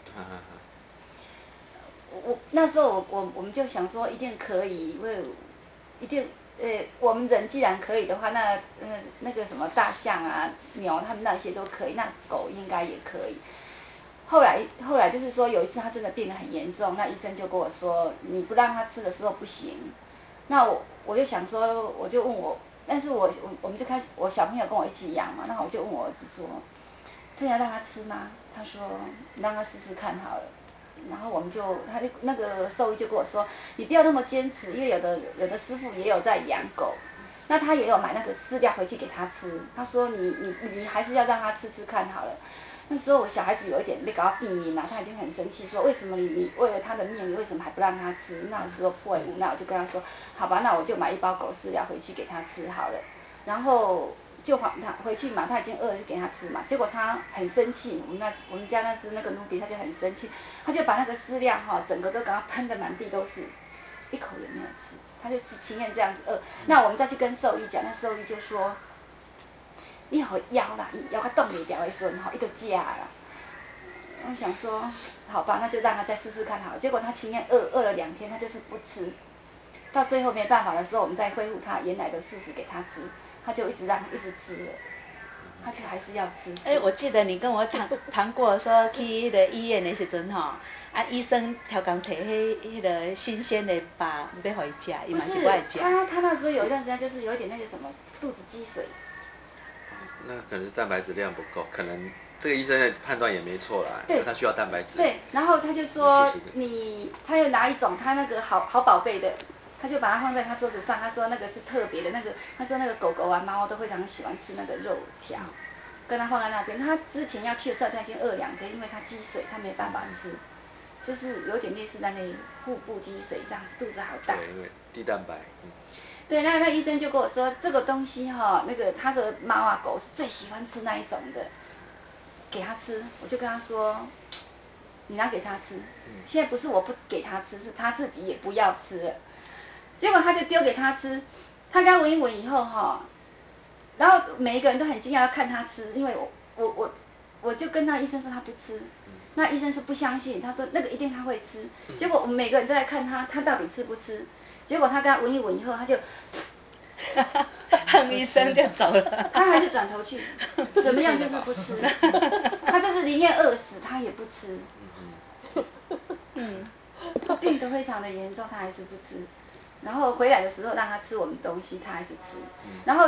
我那时候我我我们就想说，一定可以，因为一定。呃，我们人既然可以的话，那呃那个什么大象啊、牛，他们那些都可以，那狗应该也可以。后来后来就是说，有一次他真的病得很严重，那医生就跟我说，你不让他吃的时候不行。那我我就想说，我就问我，但是我我我们就开始，我小朋友跟我一起养嘛，那我就问我儿子说，真要让他吃吗？他说，你让他试试看好了。然后我们就，他就那个兽医就跟我说，你不要那么坚持，因为有的有的师傅也有在养狗，那他也有买那个饲料回去给他吃。他说你你你还是要让他吃吃看好了。那时候我小孩子有一点被搞到毙命了，他已经很生气，说为什么你你为了他的命，你为什么还不让他吃？那时候迫于无奈，我就跟他说，好吧，那我就买一包狗饲料回去给他吃好了。然后就还他回去嘛，他已经饿了就给他吃嘛。结果他很生气，我们那我们家那只那个努比他就很生气，他就把那个饲料哈整个都给他喷得满地都是，一口也没有吃，他就情愿这样子饿。那我们再去跟兽医讲，那兽医就说，你好腰啦，腰他动不掉的时候，然后一就假了。我想说，好吧，那就让他再试试看好了。结果他情愿饿饿了两天，他就是不吃。到最后没办法的时候，我们再恢复他原来的事实给他吃，他就一直让一直吃了，他就还是要吃。 哎，我记得你跟我谈谈过，说去迄个医院的时阵吼，啊医生超工摕迄迄个新鲜的肉要互伊食，伊嘛是不爱食。 他他那时候有一段时间就是有一点那个什么肚子积水。 那可能是蛋白质量不够，可能这个医生的判断也没错啦，因为他需要蛋白质。 对，然后他就说你，他又拿一种他那个好好宝贝的。他就把它放在他桌子上，他说那个是特别的，那个他说那个狗狗啊、猫都非常喜欢吃那个肉条，跟他放在那边。他之前要去的时候，他已经饿两天，因为他积水，他没办法吃，就是有点类似那类腹部积水这样子，肚子好大。 对，因为低蛋白。嗯、 对，那那医生就跟我说，这个东西哈、哦，那个他的猫啊狗是最喜欢吃那一种的，给他吃。我就跟他说，你拿给他吃。现在不是我不给他吃，是他自己也不要吃了。结果他就丢给他吃，他刚闻一闻以后哈，然后每一个人都很惊讶要看他吃，因为我我我我就跟那医生说他不吃，那医生说不相信，他说那个一定他会吃。结果我们每个人都在看他，他到底吃不吃？结果他刚闻一闻以后，他就， 哼一声就走了。 他还是转头去，怎么样就是不吃，他就是宁愿饿死他也不吃。嗯，他病得非常的严重，他还是不吃。然后回来的时候让他吃我们东西，他还是吃。然后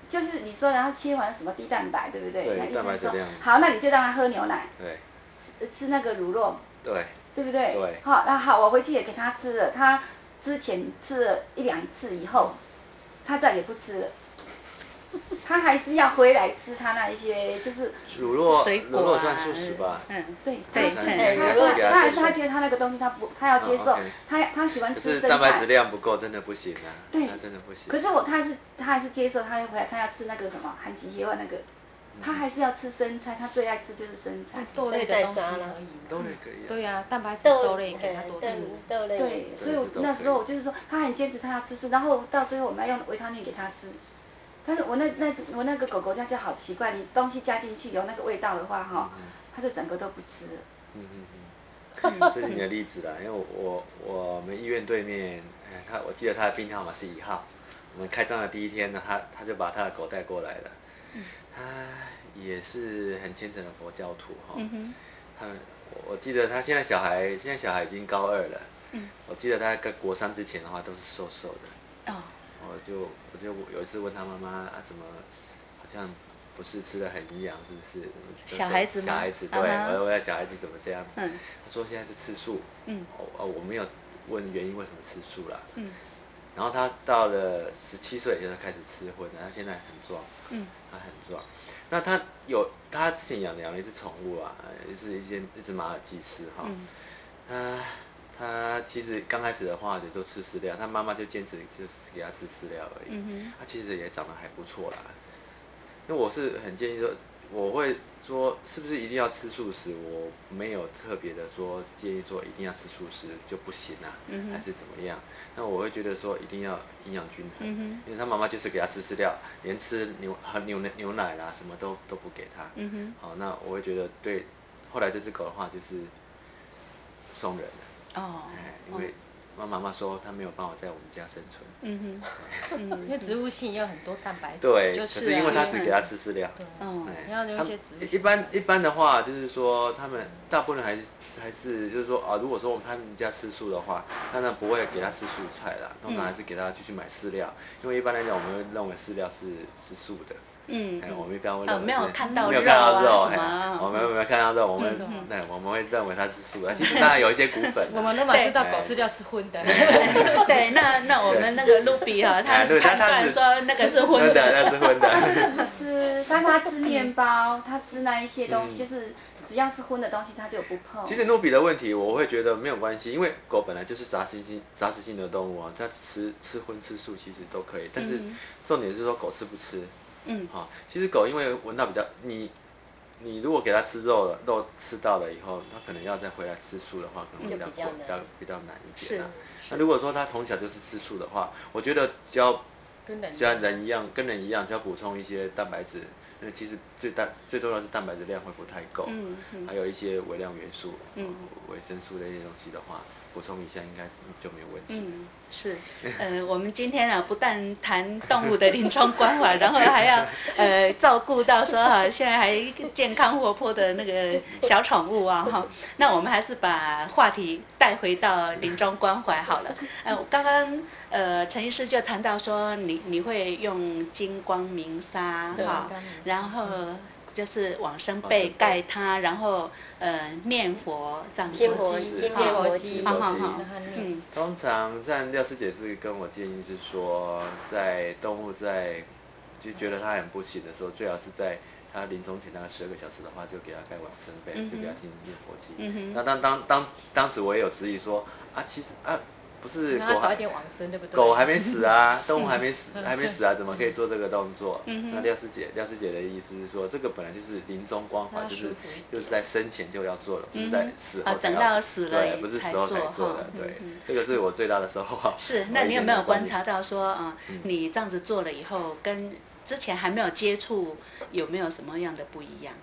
就是你说然后切完什么低蛋白，对不对？ 对，蛋白质量。 好，那你就让他喝牛奶。 对。 吃吃那个乳酪。 对。 对不对？ 对。 好，那好，我回去也给他吃了。他之前吃了一两次以后，他再也不吃了。他还是要回来吃他那一些，就是乳酪， 水果啊， 乳酪算素食吧？ 嗯，对， 对， 他他他他觉得他那个东西他不，他要接受，他他喜欢吃生菜。 可是蛋白质量不够，真的不行啊。 对， 他真的不行。 可是我他还是他还是接受，他又回来，他要吃那个什么含吉叶那个。他还是要吃生菜，他最爱吃就是生菜， 豆类的东西而已。 豆类可以。 对呀，蛋白质豆类给他多吃。 豆类。 对，所以我那时候我就是说，他很坚持他要吃素，然后到最后我们要用维他命给他吃。但是我那那我那个狗狗它就好奇怪，你东西加进去有那个味道的话哈，它就整个都不吃了。 嗯嗯嗯。这是你的例子啦，因为我我我们医院对面，他我记得他的病号码是一号，我们开张的第一天呢，他他就把他的狗带过来了。他也是很虔诚的佛教徒哈，嗯、他我记得他现在小孩现在小孩已经高二了，嗯、我记得他在国三之前的话都是瘦瘦的，哦，我就我就有一次问他妈妈啊，怎么好像不是吃的很营养，是不是？ 小孩子吗？ 小孩子对， 啊、 我就问他小孩子怎么这样子， 嗯、 他说现在是吃素，嗯，哦我没有问原因为什么吃素啦，嗯。然后他到了十七岁就开始吃荤了，他现在很壮，嗯，他很壮。那他有他之前养养了一只宠物啊，也是一只一只马尔济斯哈，嗯、他他其实刚开始的话也都吃饲料，他妈妈就坚持就是给他吃饲料而已，嗯、他其实也长得还不错啦。因为我是很建议说，我会说是不是一定要吃素食？我没有特别的说建议说一定要吃素食就不行啊，嗯、还是怎么样？那我会觉得说一定要营养均衡，嗯、因为他妈妈就是给他吃饲料，连吃牛牛牛奶啦什么都都不给他。嗯、好，那我会觉得对。后来这只狗的话就是送人了，哦，哎，因为。我妈妈说她没有办法在我们家生存。嗯哼，因为植物性也有很多蛋白质。 对，可是因为她只给她吃饲料。 对，你要用一些植物性。 一般一般的话，就是说他们大部分人还是还是就是说啊，如果说我们他们家吃素的话，当然不会给他吃蔬菜啦，通常还是给他继续买饲料，因为一般来讲我们会认为饲料是是素的。嗯，我们一般会认为是没有看到没有看到肉， 我们没有看到肉，我们对我们会认为它是素的。其实当然有一些骨粉， 我们都嘛知道狗饲料是荤的。 对，那那我们那个露比哈，他判断说那个是荤的， 那是荤的。 他就是不吃，但他吃面包，他吃那一些东西，就是只要是荤的东西，他就不碰。 其实露比的问题，我会觉得没有关系，因为狗本来就是杂食性杂食性的动物啊，它吃吃荤吃素其实都可以，但是重点是说狗吃不吃。嗯，好，其实狗因为闻到比较，你你如果给它吃肉了，肉吃到了以后，它可能要再回来吃素的话，可能会比较比较比较难一点啊。那如果说它从小就是吃素的话，我觉得只要像人一样，跟人一样，只要补充一些蛋白质，因为其实最大最重要的是蛋白质量会不太够，嗯嗯、还有一些微量元素、嗯、维生素的一些东西的话，补充一下应该就没有问题。 嗯，是，呃，我们今天啊，不但谈动物的临终关怀，然后还要呃照顾到说哈、啊，现在还健康活泼的那个小宠物啊哈，那我们还是把话题带回到临终关怀好了。呃，刚刚呃陈医师就谈到说你你会用金光明砂哈，然后。就是往生被盖它，然后呃念佛这样子。 念佛机，念佛机， 好好好。嗯，通常像廖师姐是跟我建议是说，在动物在就觉得它很不行的时候，最好是在它临终前大概十二个小时的话，就给它盖往生被，就给它听念佛机。嗯、那当当当当时我也有质疑说啊，其实啊。不是狗早一点往生，对不对？ 狗还没死啊，动物还没死，还没死啊，怎么可以做这个动作？嗯、那廖师姐，廖师姐的意思是说，这个本来就是临终关怀，就是就是在生前就要做的，不是在死后才要。 等到死了对，不是死后才做的。对，这个是我最大的收获。 是，那你有没有观察到说啊、呃，你这样子做了以后，跟之前还没有接触，有没有什么样的不一样？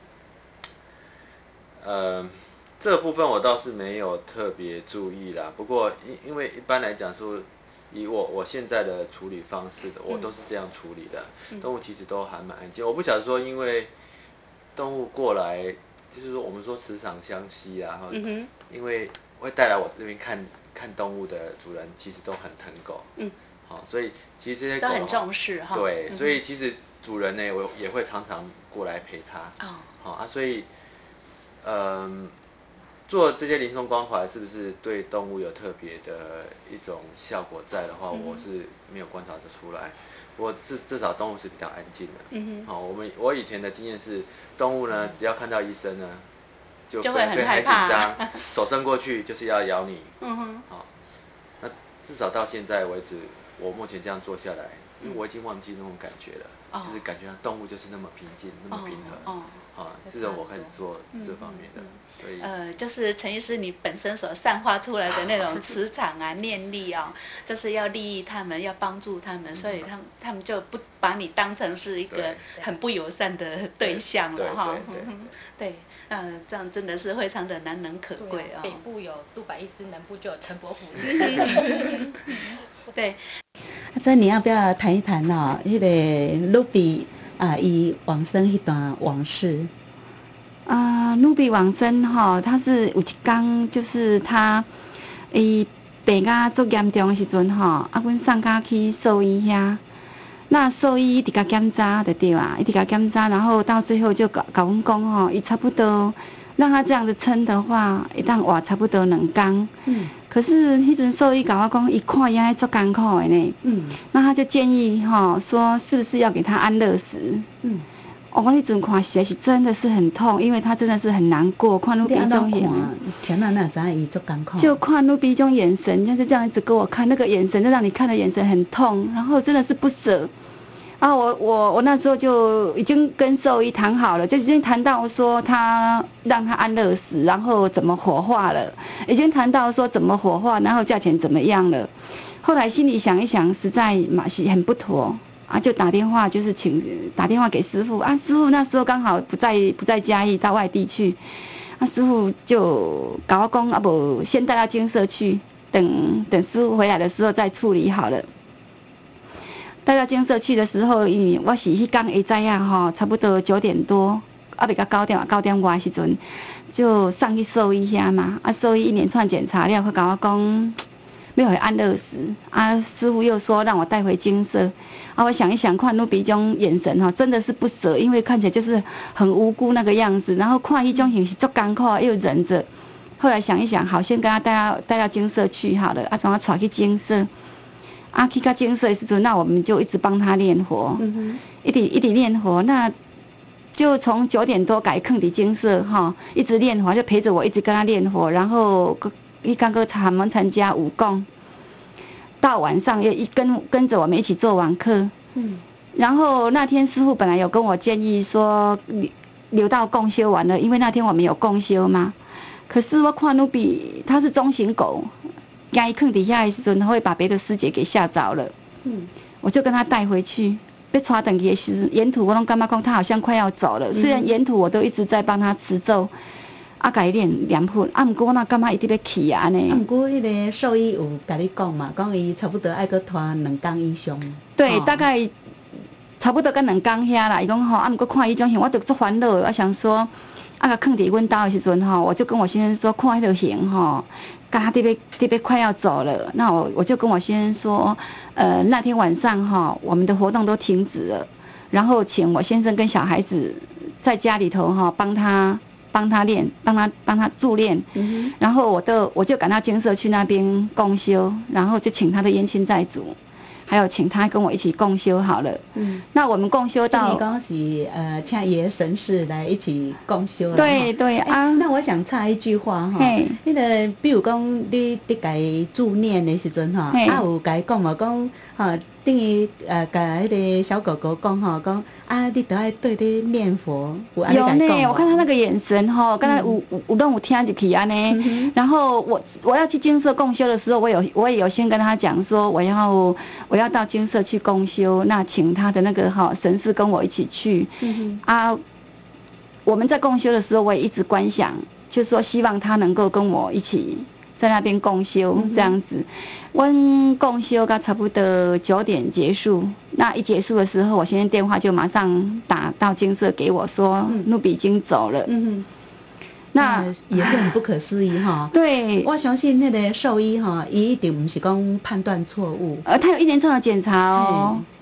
呃。这个部分我倒是没有特别注意啦，不过因因为一般来讲说，以我我现在的处理方式的，我都是这样处理的。嗯、动物其实都还蛮安静，我不晓得说，因为动物过来，就是说我们说磁场相吸啊，嗯、哼因为会带来我这边看看动物的主人，其实都很疼狗。嗯，好，所以其实这些狗都很重视哈。 对，嗯、所以其实主人呢，我也会常常过来陪它。哦，好啊，所以，嗯，做这些临终关怀是不是对动物有特别的一种效果在的话，嗯、我是没有观察得出来。不过至至少动物是比较安静的。嗯哼。好，我们我以前的经验是，动物呢，只要看到医生呢，就就会很害怕，很紧张，手伸过去就是要咬你。嗯哼。好，那至少到现在为止，我目前这样做下来，因为我已经忘记那种感觉了，哦、就是感觉动物就是那么平静，那么平和。哦。啊，自从我开始做这方面的。嗯嗯所以呃，就是陈医师你本身所散发出来的那种磁场啊、念力啊，就是要利益他们，要帮助他们，所以他们他们就不把你当成是一个很不友善的对象了哈。对，嗯，这样真的是非常的难能可贵啊。 北部有杜百医师，南部就有陈伯虎医师。 对，这你要不要谈一谈哦？那个卢比啊，伊往生一段往事。 啊，努比往生吼，他是有一天，就是他伊病甲足严重的时阵吼，啊，阮送甲去兽医遐，那兽医一直甲检查就对啊，一直甲检查，然后到最后就甲甲阮讲吼，伊差不多让他这样子撑的话，一当活差不多两天。嗯。可是迄阵兽医甲我讲，伊看伊安尼足艰苦的呢。嗯。那他就建议吼，说是不是要给他安乐死？嗯。我那阵看实在是真的是很痛，因为他真的是很难过，看努比种眼， 前那那咋伊足艰苦， 就看努比种眼神，就是这样一直跟我看，那个眼神就让你看的眼神很痛，然后真的是不舍。啊，我我我那时候就已经跟兽医谈好了，就已经谈到说他让他安乐死，然后怎么火化了，已经谈到说怎么火化，然后价钱怎么样了。后来心里想一想，实在嘛是很不妥。啊，就打电话，就是请打电话给师傅啊。师傅那时候刚好不在不在嘉义，到外地去。啊，师傅就搞我讲啊，不先带到精舍去，等等师傅回来的时候再处理好了。带到精舍去的时候，因为我是迄天下早啊吼，差不多九点多，啊，未到九点九点外时阵，就上去兽医遐嘛。啊，兽医一连串检查了，佢搞我讲。没有安乐死啊！师傅又说让我带回精舍啊！我想一想，看努比种眼神哈，真的是不舍，因为看起来就是很无辜那个样子。然后看一种形是足艰苦，又忍着。后来想一想，好，先跟他带到带到精舍去好了。啊，从他带去精舍，啊，去到精舍的时阵，那我们就一直帮他练活，嗯、一直一直练活。那就从九点多改坑底精舍哈，一直练活，就陪着我一直跟他练活，然后。一刚哥他们参加武功，到晚上又一跟跟着我们一起做完课。嗯，然后那天师傅本来有跟我建议说留到共修完了，因为那天我们有共修嘛。可是我看努比他是中型狗，压一坑底下的时候会把别的师姐给吓着了。嗯，我就跟他带回去。被抓等去的时，沿途我拢感觉讲他好像快要走了，虽然沿途我都一直在帮他持咒。啊，甲伊练练训，啊，毋过我那感觉伊伫要去啊呢。 啊，毋过迄个兽医有甲你讲嘛，讲伊差不多爱搁拖两天以上。 对，哦、大概差不多甲两天遐啦。伊讲吼，啊，毋过看伊种型，我着足烦恼。我想说，啊，甲囥伫阮兜的时阵吼，我就跟我先生说，看迄个型吼，甲他伫要伫要快要走了。那我我就跟我先生说，呃，那天晚上哈，我们的活动都停止了，然后请我先生跟小孩子在家里头哈帮他。帮他练，帮他帮他助练，嗯、然后我都我就赶到精舍去那边共修，然后就请他的冤亲债主，还有请他跟我一起共修好了。嗯，那我们共修到， 你讲是呃，请爷神士来一起共修了。 对对啊， 那我想插一句话哈，那个比如讲你伫家助念的时阵哈，啊有甲伊讲无讲哈。等于呃，甲迄个小狗狗讲吼，讲啊，你都爱对对念佛。 有呢，我看他那个眼神吼，刚才有有有拢有听入去安尼。嗯、然后我我要去精舍共修的时候，我有我也有先跟他讲说，我要我要到精舍去共修，那请他的那个哈神士跟我一起去。嗯、啊，我们在共修的时候，我也一直观想，就是说希望他能够跟我一起。在那边共修这样子，阮共修到差不多九点结束。那一结束的时候，我先生电话就马上打到精舍给我说，努比已经走了。嗯那也是很不可思议哈。 对， 我相信那个兽医哈，伊一定不是讲判断错误， 呃，他有一连串的检查哦。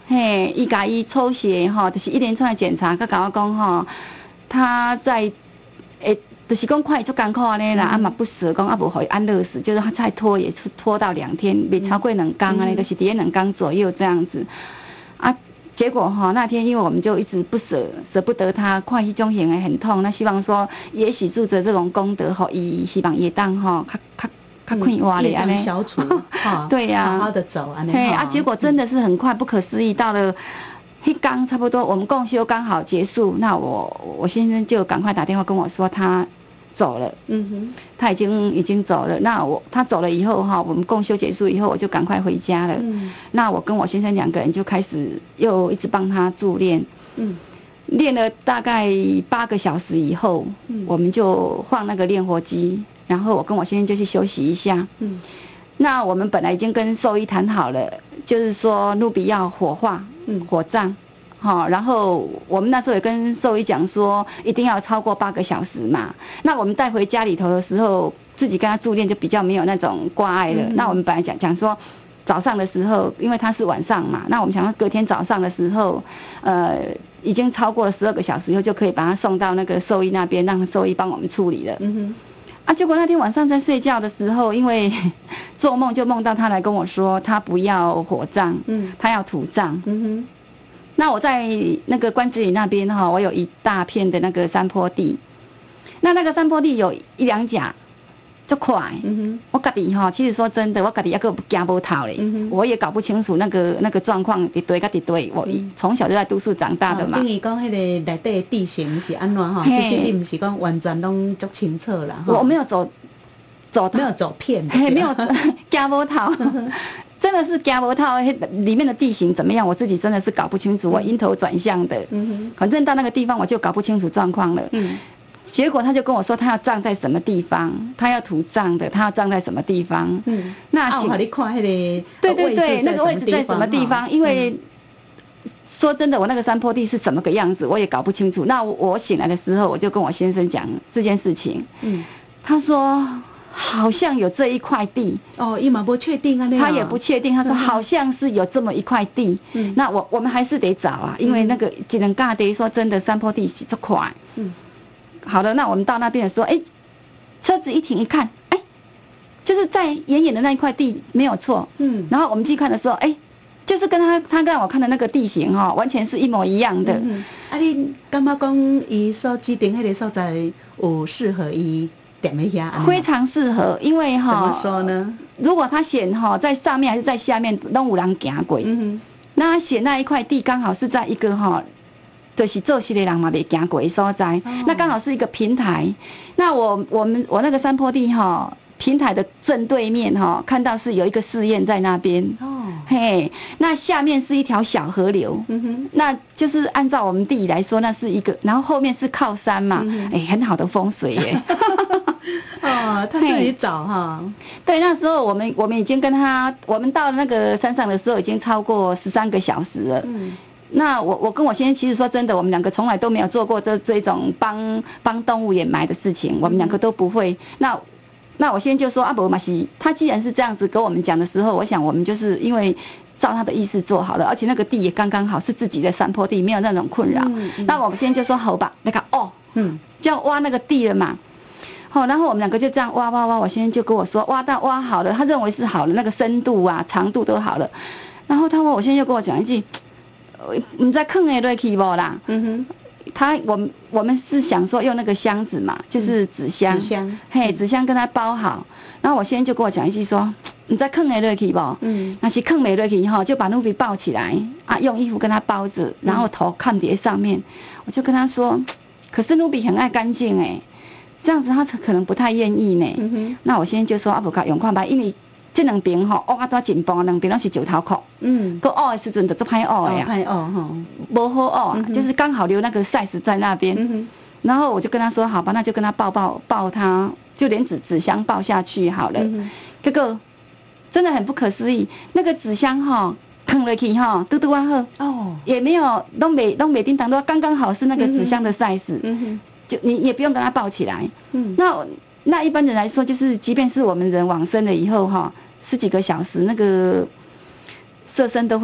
嘿，伊甲伊抽血吼，就是一连串的检查，佮甲我讲吼，他在诶。就是讲快就艰苦安尼啦，啊嘛不舍讲啊无互伊安乐死，就是他再拖也是拖到两天，没超过两天安尼，就是伫咧两天左右这样子。啊，结果哈那天因为我们就一直不舍舍不得他，看迄种型诶很痛，那希望说也许住着这种功德吼，伊希望也当吼较较较快活咧安尼。 消除哈， 对呀、啊， 好好的走安尼。 嘿啊，结果真的是很快，不可思议，到了。一刚差不多，我们共修刚好结束，那我我先生就赶快打电话跟我说他走了，嗯哼，他已经已经走了。那我他走了以后哈，我们共修结束以后，我就赶快回家了。嗯，那我跟我先生两个人就开始又一直帮他助练，嗯，练了大概八个小时以后，嗯，我们就放那个练活机，然后我跟我先生就去休息一下，嗯，那我们本来已经跟兽医谈好了，就是说努比要火化。嗯，火葬，好，然后我们那时候也跟兽医讲说，一定要超过八个小时嘛。那我们带回家里头的时候，自己跟他助练就比较没有那种挂碍了。嗯、那我们本来讲讲说，早上的时候，因为他是晚上嘛，那我们想说隔天早上的时候，呃，已经超过了十二个小时以后，就可以把他送到那个兽医那边，让兽医帮我们处理了。嗯哼。啊，结果那天晚上在睡觉的时候，因为做梦就梦到他来跟我说，他不要火葬，嗯，他要土葬，嗯哼。那我在那个关子岭那边哈，我有一大片的那个山坡地，那那个山坡地有一两甲，就快，嗯哼。我家己哈，其实说真的，我家己还个惊无头嘞，嗯、我也搞不清楚那个那个状况伫对甲伫对，我从小就在都市长大的嘛。 等于讲，迄个内底的地形是安怎哈？其实你不是讲完全拢足清楚啦。 我没有走走没有走偏， 嘿，没有惊无头。真的是加不套里面的地形怎么样？我自己真的是搞不清楚，我晕头转向的。嗯、反正到那个地方我就搞不清楚状况了。嗯、结果他就跟我说，他要葬在什么地方，他要土葬的，他要葬在什么地方。嗯、那行，啊、你看那个对对对，那个位置在什么地方？因为、嗯、说真的，我那个山坡地是什么个样子，我也搞不清楚。那我醒来的时候，我就跟我先生讲这件事情。嗯、他说。好像有这一块地哦，伊嘛不确定啊， 他也不确定。他说好像是有这么一块地，嗯、那我我们还是得找啊，因为那个只能尬的说真的，山坡地是这块。嗯，好了，那我们到那边的时候，哎、欸，车子一停一看，哎、欸，就是在远远的那一块地没有错。嗯，然后我们去看的时候，哎、欸，就是跟他他让我看的那个地形哈、喔，完全是一模一样的。嗯、 啊，你感觉讲伊所指定迄个所在有适合伊？ 非常适合，因为哈， 怎么说呢？ 如果他选哈在上面还是在下面，都有人行过。嗯、那他选那一块地刚好是在一个哈，就是做事的人嘛没行过的所在，哦、那刚好是一个平台。那我我们我那个山坡地哈，平台的正对面哈，看到是有一个寺院在那边。哦，嘿，那下面是一条小河流。嗯哼，那就是按照我们地理来说，那是一个，然后后面是靠山嘛，哎、嗯欸，很好的风水耶。 哦，他自己找哈。 对，那时候我们我们已经跟他，我们到那个山上的时候已经超过十三个小时了。嗯，那我我跟我先生其实说真的，我们两个从来都没有做过这这种帮帮动物掩埋的事情，我们两个都不会。那那我先生就说啊不嘛是，他既然是这样子跟我们讲的时候，我想我们就是因为照他的意思做好了，而且那个地也刚刚好是自己的山坡地，没有那种困扰。嗯嗯、那我们先生就说好吧，那个哦，嗯，就要挖那个地了嘛。好，然后我们两个就这样挖挖挖，我先生就跟我说挖到挖好了，他认为是好了，那个深度啊、长度都好了。然后他问我先生又跟我讲一句，你在坑诶瑞奇不啦？嗯哼，他我们我们是想说用那个箱子嘛，就是纸箱，纸箱，嘿，纸箱跟他包好。然后我先生就跟我讲一句说，你在坑诶瑞奇不？嗯，那是坑没瑞奇哈，就把努比抱起来啊，用衣服跟他包着，然后头看碟上面。我就跟他说，可是努比很爱干净哎。这样子他可能不太愿意呢。嗯、那我现在就说啊，不甲用看吧，因为这两边吼挖啊多紧绷，两边都是石头壳。嗯，个挖的时阵就做歹挖的呀， 歹挖哈， 不好挖、嗯，就是刚好留那个 size 在那边。嗯、然后我就跟他说，好吧，那就跟他抱抱抱他，就连纸纸箱抱下去好了。嗯、这个真的很不可思议，那个纸箱哈。坑了去哈，嘟嘟啊好哦，也没有都没都没叮当，都刚刚好是那个纸箱的 size。嗯哼。就你也不用跟他抱起来，嗯，那那一般人来说，就是即便是我们人往生了以后哈，十几个小时，那个色身都会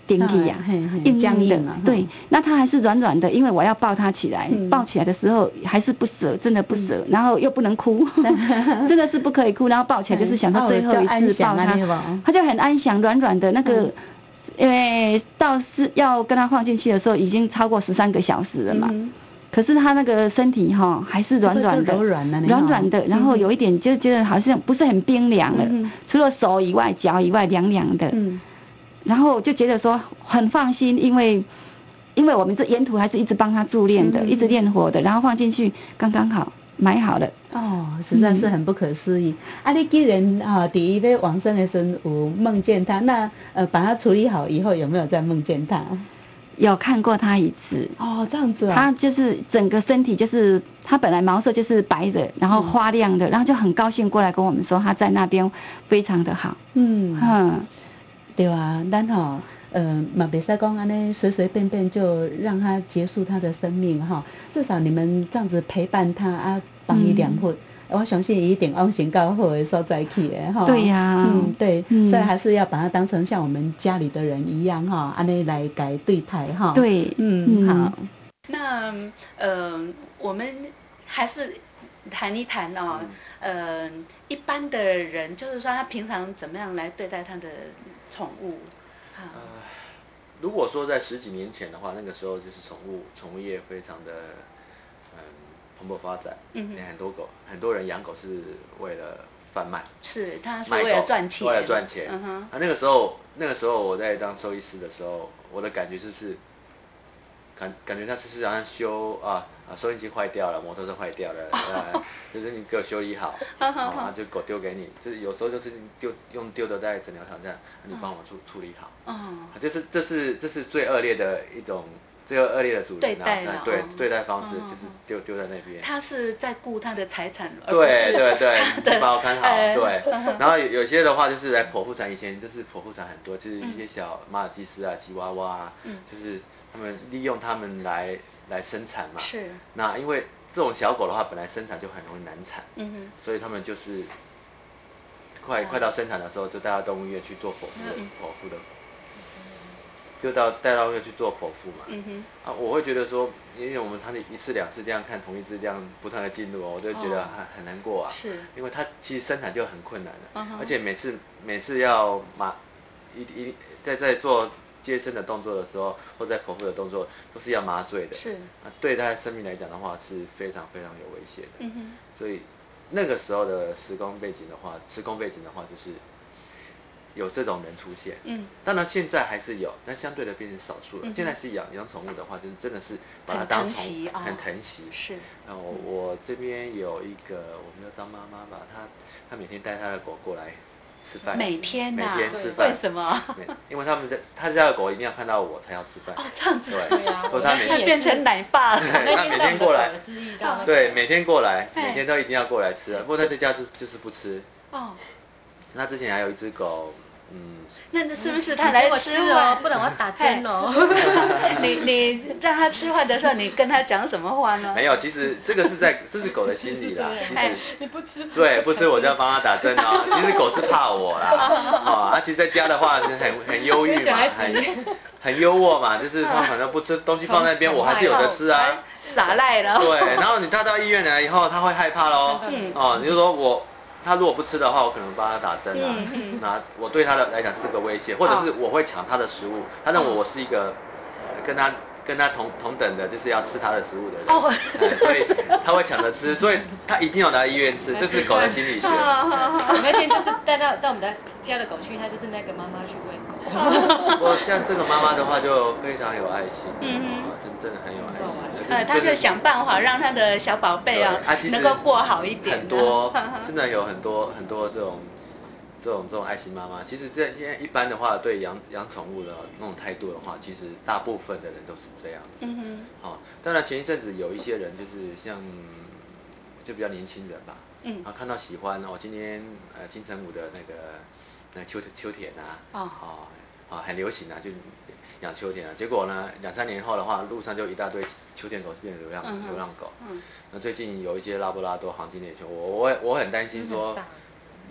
顶起呀，硬硬的，对，那它还是软软的，因为我要抱它起来，抱起来的时候还是不舍，真的不舍，然后又不能哭，真的是不可以哭，然后抱起来就是想说最后一次抱它，它就很安详，软软的那个。因为到是要跟它放进去的时候，已经超过十三个小时了嘛。嗯、可是它那个身体哈还是软软的，软软的，然后有一点就觉得好像不是很冰凉了，嗯、除了手以外，脚以外凉凉的。嗯、然后就觉得说很放心，因为因为我们这沿途还是一直帮它助练的，嗯、一直练活的，然后放进去刚刚好。买好了哦，实在是很不可思议。嗯、啊，你既然啊，第一要往生的时候有梦见他，那呃，把它处理好以后，有没有再梦见他？ 有看过他一次。 哦，这样子啊。 他就是整个身体就是他本来毛色就是白的，然后花亮的，嗯、然后就很高兴过来跟我们说他在那边非常的好。嗯嗯，对啊，咱吼。呃，嘛别使讲安尼随随便便就让他结束他的生命哈，至少你们这样子陪伴他啊，帮伊两份，嗯、我相信一定往生较好的所在去的哈。 对呀、啊， 嗯对，嗯、所以还是要把他当成像我们家里的人一样哈，安尼来改对待哈。 对， 嗯好。 那呃，我们还是谈一谈哦，嗯、呃，一般的人就是说他平常怎么样来对待他的宠物。 呃，如果说在十几年前的话，那个时候就是宠物宠物业非常的嗯蓬勃发展，嗯，很多狗，很多人养狗是为了贩卖， 是，他是为了赚钱， 为了赚钱。嗯哼，啊，那个时候那个时候我在当兽医师的时候，我的感觉就是感感觉他就是好像修啊啊，收音机坏掉了，摩托车坏掉了，呃，就是你给我修理好，啊，就狗丢给你，就是有时候就是你丢用丢的在诊疗场上，你帮我处处理好，嗯，就是这是这是最恶劣的一种最恶劣的主人啊，对对待方式就是丢丢在那边。 他是在顾他的财产， 对对对，你把我看好，对。然后有有些的话就是来剖腹产，以前就是剖腹产很多，就是一些小马尔济斯啊、吉娃娃啊，就是他们利用他们来来生产嘛。 是。 那因为这种小狗的话，本来生产就很容易难产，嗯哼，所以他们就是快快到生产的时候，就带到动物医院去做剖腹的剖腹的。就到带到院去做剖腹嘛，嗯哼，啊，我会觉得说，因为我们长期一次两次这样看同一只这样不断的进入，我就觉得很很难过啊，是，因为它其实生产就很困难了，而且每次每次要马一一在在做接生的动作的时候，或在剖腹的动作，都是要麻醉的，是，啊，对它的生命来讲的话是非常非常有危险的，嗯哼，所以那个时候的时空背景的话，时空背景的话就是。有这种人出现，嗯，当然现在还是有，但相对的变成少数了。嗯、现在是养养宠物的话，就是真的是把它当宠物，很疼惜。是。然后我这边有一个我们的张妈妈吧，她她每天带她的狗过来吃饭。 每天呐、啊？每天吃饭。 为什么？ 因为他们的他家的狗一定要看到我才要吃饭。 哦，这样子。 对啊。所以他每天变成奶爸了。 对，他每天过来。对，每天过来，每天都一定要过来吃。不过他在家就就是不吃。哦。那之前还有一只狗。嗯， 那那是不是他来吃哦？ 不然我打针哦。 你你让他吃饭的时候，你跟他讲什么话呢？ 没有，其实这个是在这是狗的心理啦。其实你不吃， 对，不吃我就要帮他打针哦。其实狗是怕我啦，哦，啊，其实在家的话很很忧郁嘛，很很优渥嘛，就是他可能不吃东西放那边，我还是有的吃啊。 撒赖了。 对，然后你带到医院来以后，他会害怕咯。哦，你就说我。他如果不吃的话，我可能帮他打针啊。嗯、那我对他的来讲是个威胁，或者是我会抢他的食物。他认为我是一个跟他跟他同同等的，就是要吃他的食物的人，哦嗯、所以他会抢着吃，所以他一定要来医院吃，这是狗的心理学。 我那天就是带到到我们的家的狗去，他就是那个妈妈去喂狗。 不过像这个妈妈的话，就非常有爱心，嗯、真真的很有爱心。 呃，他就想办法让他的小宝贝啊，能够过好一点。 很多真的有很多很多这种这种这种爱心妈妈。其实这现在一般的话，对养养宠物的那种态度的话，其实大部分的人都是这样子。嗯哼。好，当然前一阵子有一些人就是像就比较年轻人吧，嗯，然后看到喜欢哦，今天呃金城武的那个那秋秋田啊，哦哦啊很流行啊，就养秋田啊。结果呢，两三年后的话，路上就一大堆秋田狗变成流浪、嗯、流浪狗。嗯。那最近有一些拉布拉多黄金猎犬，我我我很担心说，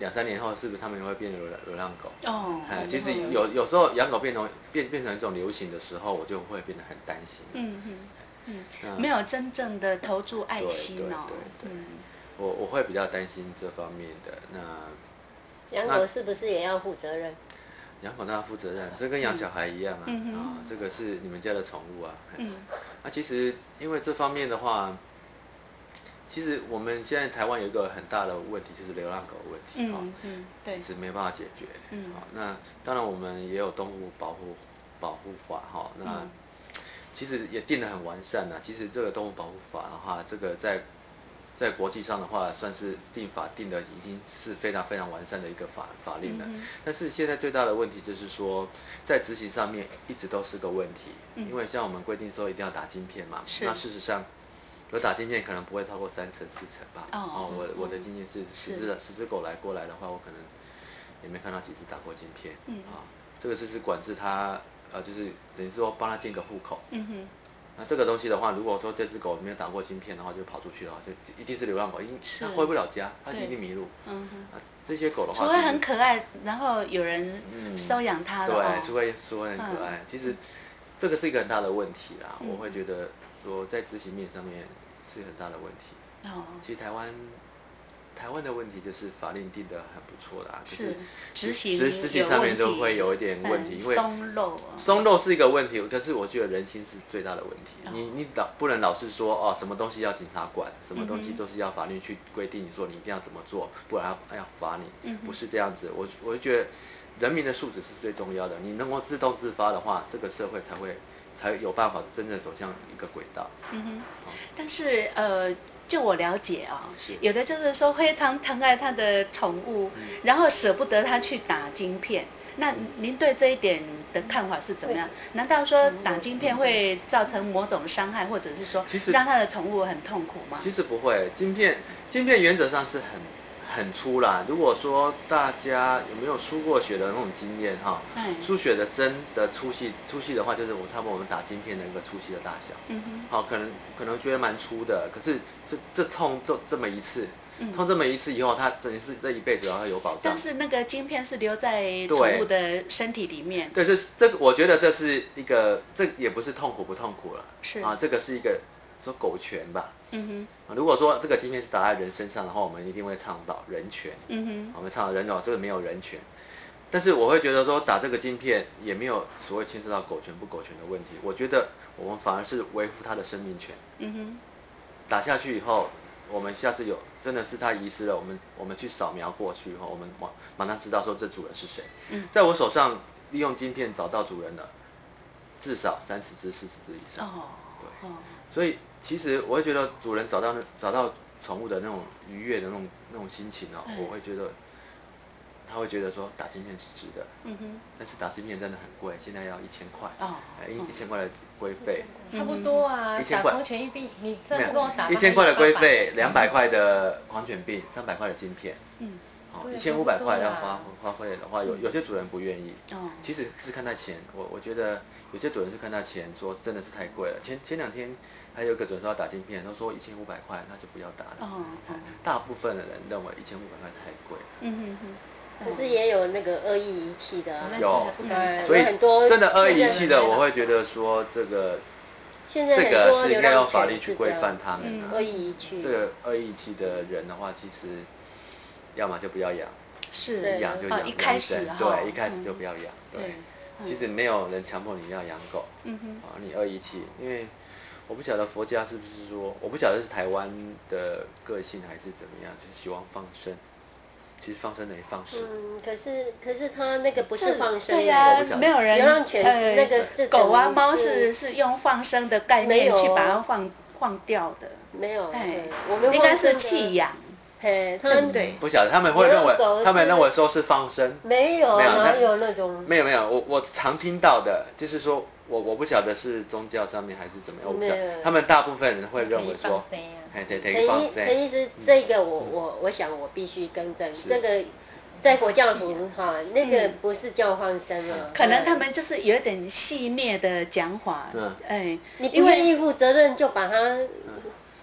两三年后是不是他们会变流浪流浪狗？ 哦， 哎，其实有有时候养狗变成变变成一种流行的时候，我就会变得很担心。 嗯嗯嗯，没有真正的投注爱心哦。 对对对，我我会比较担心这方面的。那养狗是不是也要负责任？ 养狗当然负责任，这跟养小孩一样啊。啊，这个是你们家的宠物啊。嗯。那其实因为这方面的话。其实我们现在台湾有一个很大的问题，就是流浪狗的问题， 嗯嗯，对， 一直没办法解决。嗯，好，那当然我们也有动物保护保护法，哈，那其实也定得很完善了。其实这个动物保护法的话，这个在在国际上的话，算是定法定的已经是非常非常完善的一个法法令了。但是现在最大的问题就是说，在执行上面一直都是个问题，因为像我们规定说一定要打晶片嘛，那事实上。有打晶片可能不会超过三成四成吧。哦，我我的经验是十只十只狗来过来的话，我可能也没看到几只打过晶片。嗯。啊，这个是是管制它，呃，就是等于说帮它建个户口。嗯哼。那这个东西的话，如果说这只狗没有打过晶片的话，就跑出去的话，就一定是流浪狗，因它回不了家，它一定迷路。嗯哼。啊，这些狗的话， 除非很可爱，然后有人收养它了。 对，除非除非很可爱，其实这个是一个很大的问题啦。我会觉得说在执行面上面。是很大的问题。哦，其实台湾台湾的问题就是法令定得很不错啦，可是执行执执行上面都会有一点问题，因为松漏松漏是一个问题，可是我觉得人心是最大的问题。你你老不能老是说哦，什么东西要警察管，什么东西都是要法律去规定，你说你一定要怎么做，不然要要罚你，不是这样子。我我就觉得人民的素质是最重要的，你能够自动自发的话，这个社会才会。才有办法真正走向一个轨道。嗯哼， 但是呃，就我了解啊、哦，有的就是说非常疼爱他的宠物，嗯、然后舍不得他去打晶片。那您对这一点的看法是怎么样？难道说打晶片会造成某种伤害，或者是说让他的宠物很痛苦吗？ 其实不会，晶片晶片原则上是很。很粗啦。如果说大家有没有输过血的那种经验哈，嗯、输血的针的粗细粗细的话，就是我差不多我们打晶片的一个粗细的大小。嗯哼。好，可能可能觉得蛮粗的，可是这这痛这这么一次，嗯、痛这么一次以后，它等于是这一辈子然后有保障。 但是那个晶片是留在宠物的身体里面。 对，这这个我觉得这是一个，这也不是痛苦不痛苦了。是啊，这个是一个说狗权吧。嗯哼，如果说这个晶片是打在人身上的话，我们一定会倡导人权。嗯哼，我们倡导人哦，这个没有人权。但是我会觉得说打这个晶片也没有所谓牵涉到狗权不狗权的问题。我觉得我们反而是维护它的生命权。嗯哼，打下去以后，我们下次有真的是它遗失了，我们我们去扫描过去以后，我们马马上知道说这主人是谁。嗯，在我手上利用晶片找到主人的，至少三十只、四十只以上。哦，对，哦，所以。其实我会觉得主人找到找到宠物的那种愉悦的那种那种心情哦，我会觉得他会觉得说打晶片是值得。嗯哼。但是打晶片真的很贵，现在要一千块。哦。一一千块的规费。 差不多啊。一千块。打狂犬疫病，你上次跟我打。 一千块的规费，两百块的狂犬病，三百块的晶片。嗯。哦，一千五百块要花花费的话，有有些主人不愿意。哦。其实是看他钱，我我觉得有些主人是看他钱，说真的是太贵了。前前两天。还有一个准说要打晶片，他说一千五百块，那就不要打了。哦哦、大部分的人认为一千五百块太贵。嗯哼哼。可是也有那个恶意遗弃的啊。 有，所以真的恶意遗弃的，我会觉得说这个， 现在这个是应该用法律去规范他们啊。恶意遗弃。 这个恶意遗弃的人的话，其实要么就不要养， 是养就养， 一开始对，一开始就不要养。对，其实没有人强迫你要养狗。嗯哼。啊，你恶意遗弃，因为。我不晓得佛家是不是说，我不晓得是台湾的个性还是怎么样，就是希望放生。其实放生等于放生。 嗯，可是可是他那个不是放生。 对呀、啊，没有人。 流浪犬呃，那个是狗啊猫是是用放生的概念去把它放放掉的。 没有， 哎， 我们应该是弃养。 嘿，他们对。 不晓得他们会认为，他们认为说是放生。 没有，哪有那种？ 没有没有，我我常听到的就是说。我我不晓得是宗教上面还是怎么样，我不晓得。他们大部分人会认为说， 哎，对，陈医陈医师，这个我我我想我必须更正，这个在佛教徒哈，那个不是叫放生啊。 可能他们就是有点戏谑的讲法，哎， 你不愿意负责任就把它。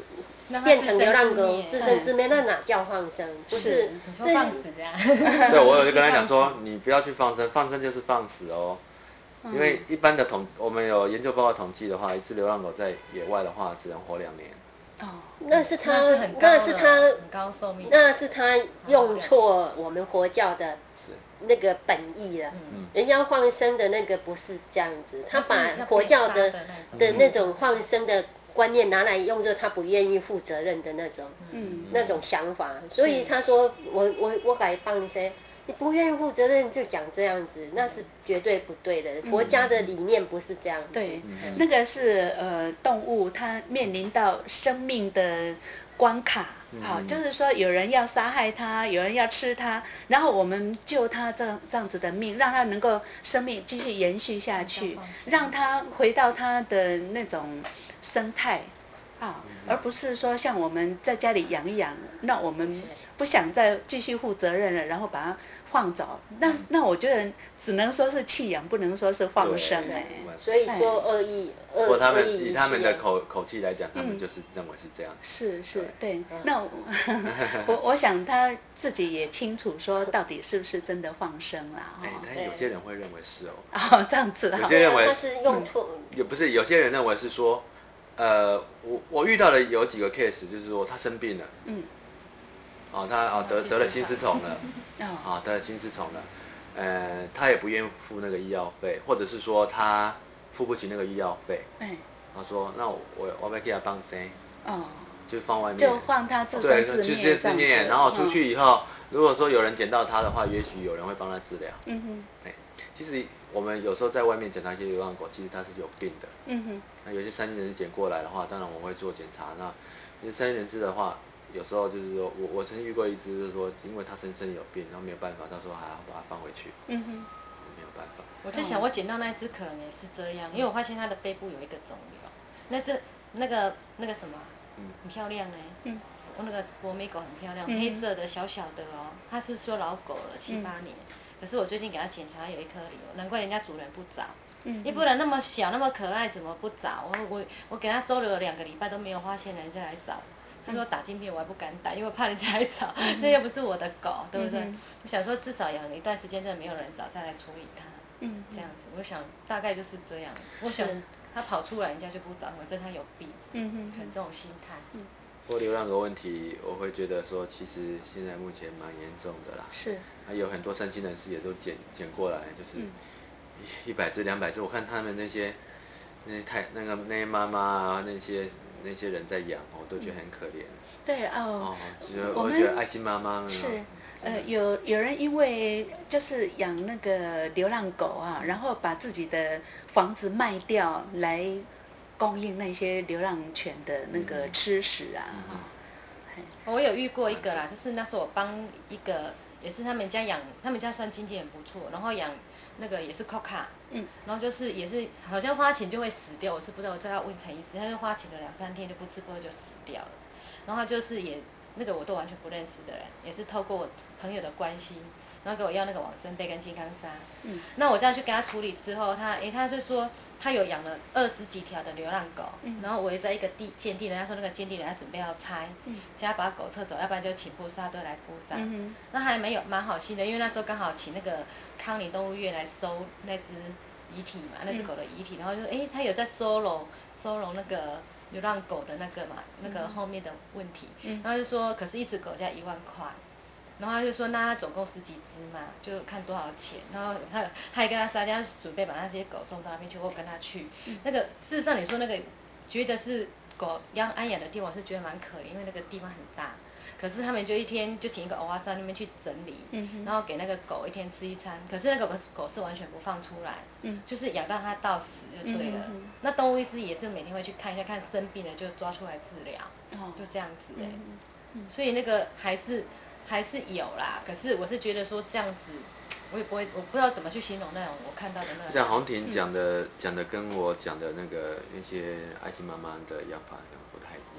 变成流浪狗自生自灭，那哪叫放生？不是， 这放死啊！ 对，我有就跟他讲说，你不要去放生，放生就是放死哦。因为一般的统，我们有研究报告统计的话，一只流浪狗在野外的话，只能活两年。 哦，那是他， 那是他很高寿命， 那是他用错我们佛教的是那个本意了。 嗯， 人家放生的那个不是这样子，他把佛教的的那种放生的观念拿来用，就他不愿意负责任的那种，嗯，那种想法。所以他说我我我改放生。你不愿意负责任就讲这样子，那是绝对不对的。佛家的理念不是这样子。 对，那个是呃动物它面临到生命的关卡，好，就是说有人要杀害它，有人要吃它，然后我们救它这这样子的命，让它能够生命继续延续下去，让它回到它的那种生态。啊，而不是说像我们在家里养一养，那我们不想再继续负责任了，然后把它放走，那那我觉得只能说是弃养，不能说是放生哎。 所以说恶意，恶不过他们意以他们的口口气来讲，他们就是认为是这样子。 是是，对。那我我我想他自己也清楚，说到底是不是真的放生啦？ 哎，但有些人会认为是哦。 哦，这样子啊。 有些认为他是用错， 也不是，有些人认为是说。呃，我我遇到的有几个 case，就是说他生病了，嗯，哦，他哦得得了心丝虫了，啊，得了心丝虫了，呃，他也不愿意付那个医药费，或者是说他付不起那个医药费，哎，他说那我我我要给他帮谁？哦，就放外面， 就放他自生自灭， 对，自灭，然后出去以后，如果说有人捡到他的话，也许有人会帮他治疗，嗯哼，对，其实我们有时候在外面捡到一些流浪狗，其实它是有病的，嗯哼。那有些三金人士捡过来的话，当然我会做检查。那有些三金人士的话，有时候就是说我我曾经遇过一只，就是说因为它身身有病，然后没有办法，到时候还要把它放回去。嗯哼，没有办法。 我就想，我捡到那一只可能也是这样，因为我发现它的背部有一个肿瘤。那只那个那个什么，很漂亮呢。嗯。我那个博美狗很漂亮，黑色的小小的哦，它是说老狗了七八年，可是我最近给它检查有一颗瘤，难怪人家主人不找。嗯，要不然那么小那么可爱，怎么不找？我我我给他收留了两个礼拜都没有发现人家来找。他说打晶片我还不敢打，因为怕人家来找，那又不是我的狗，对不对？我想说至少养了一段时间，真的没有人找，再来处理它。嗯，这样子，我想大概就是这样。我想他跑出来，人家就不找，反正他有病。嗯哼，很这种心态。 不过流浪狗问题，我会觉得说，其实现在目前蛮严重的啦。 是。 还有很多善心人士也都捡捡过来，就是。一百只、两百只，我看他们那些、那些太那个那些妈妈啊，那些那些人在养，我都觉得很可怜。 对哦， 我我觉得爱心妈妈是呃有有人因为就是养那个流浪狗啊，然后把自己的房子卖掉来供应那些流浪犬的那个吃食啊。 嗯、我有遇过一个啦，就是那时候我帮一个。也是他们家养，他们家算经济很不错，然后养那个也是 Coca， 嗯，然后就是也是好像花钱就会死掉，我是不知道，我这要问陈医师，他就花钱了两三天就不吃不喝就死掉了，然后他就是也那个我都完全不认识的人，也是透过我朋友的关系，然后给我要那个往生杯跟金刚砂，嗯，那我这样去给他处理之后，他诶他就说他有养了二十几条的流浪狗，嗯，然后围在一个地鉴定，人家说那个鉴定人家准备要拆，嗯，叫他把狗撤走，要不然就请菩萨队来扑杀，嗯，那还没有蛮好心的，因为那时候刚好请那个康宁动物院来收那只遗体嘛，那只狗的遗体，然后就诶他有在收容收容那个流浪狗的那个嘛那个后面的问题，嗯，然后就说可是一只狗要一万块。然后他就说，那他总共十几只嘛，就看多少钱。然后他他还跟他撒娇，准备把那些狗送到那边去，我跟他去。嗯、那个事实上，你说那个觉得是狗养安养的地方，我是觉得蛮可怜，因为那个地方很大。可是他们就一天就请一个欧巴桑那边去整理，嗯、然后给那个狗一天吃一餐。可是那个狗是完全不放出来，嗯、就是养到它到死就对了。嗯、那动物医师也是每天会去看一下，看生病了就抓出来治疗，哦、就这样子哎、欸。嗯、所以那个还是。还是有啦，可是我是觉得说这样子，我也不会，我不知道怎么去形容那种我看到的那种。 像洪婷讲的，讲、嗯、的跟我讲的那个那些爱心妈妈的养法不太一样。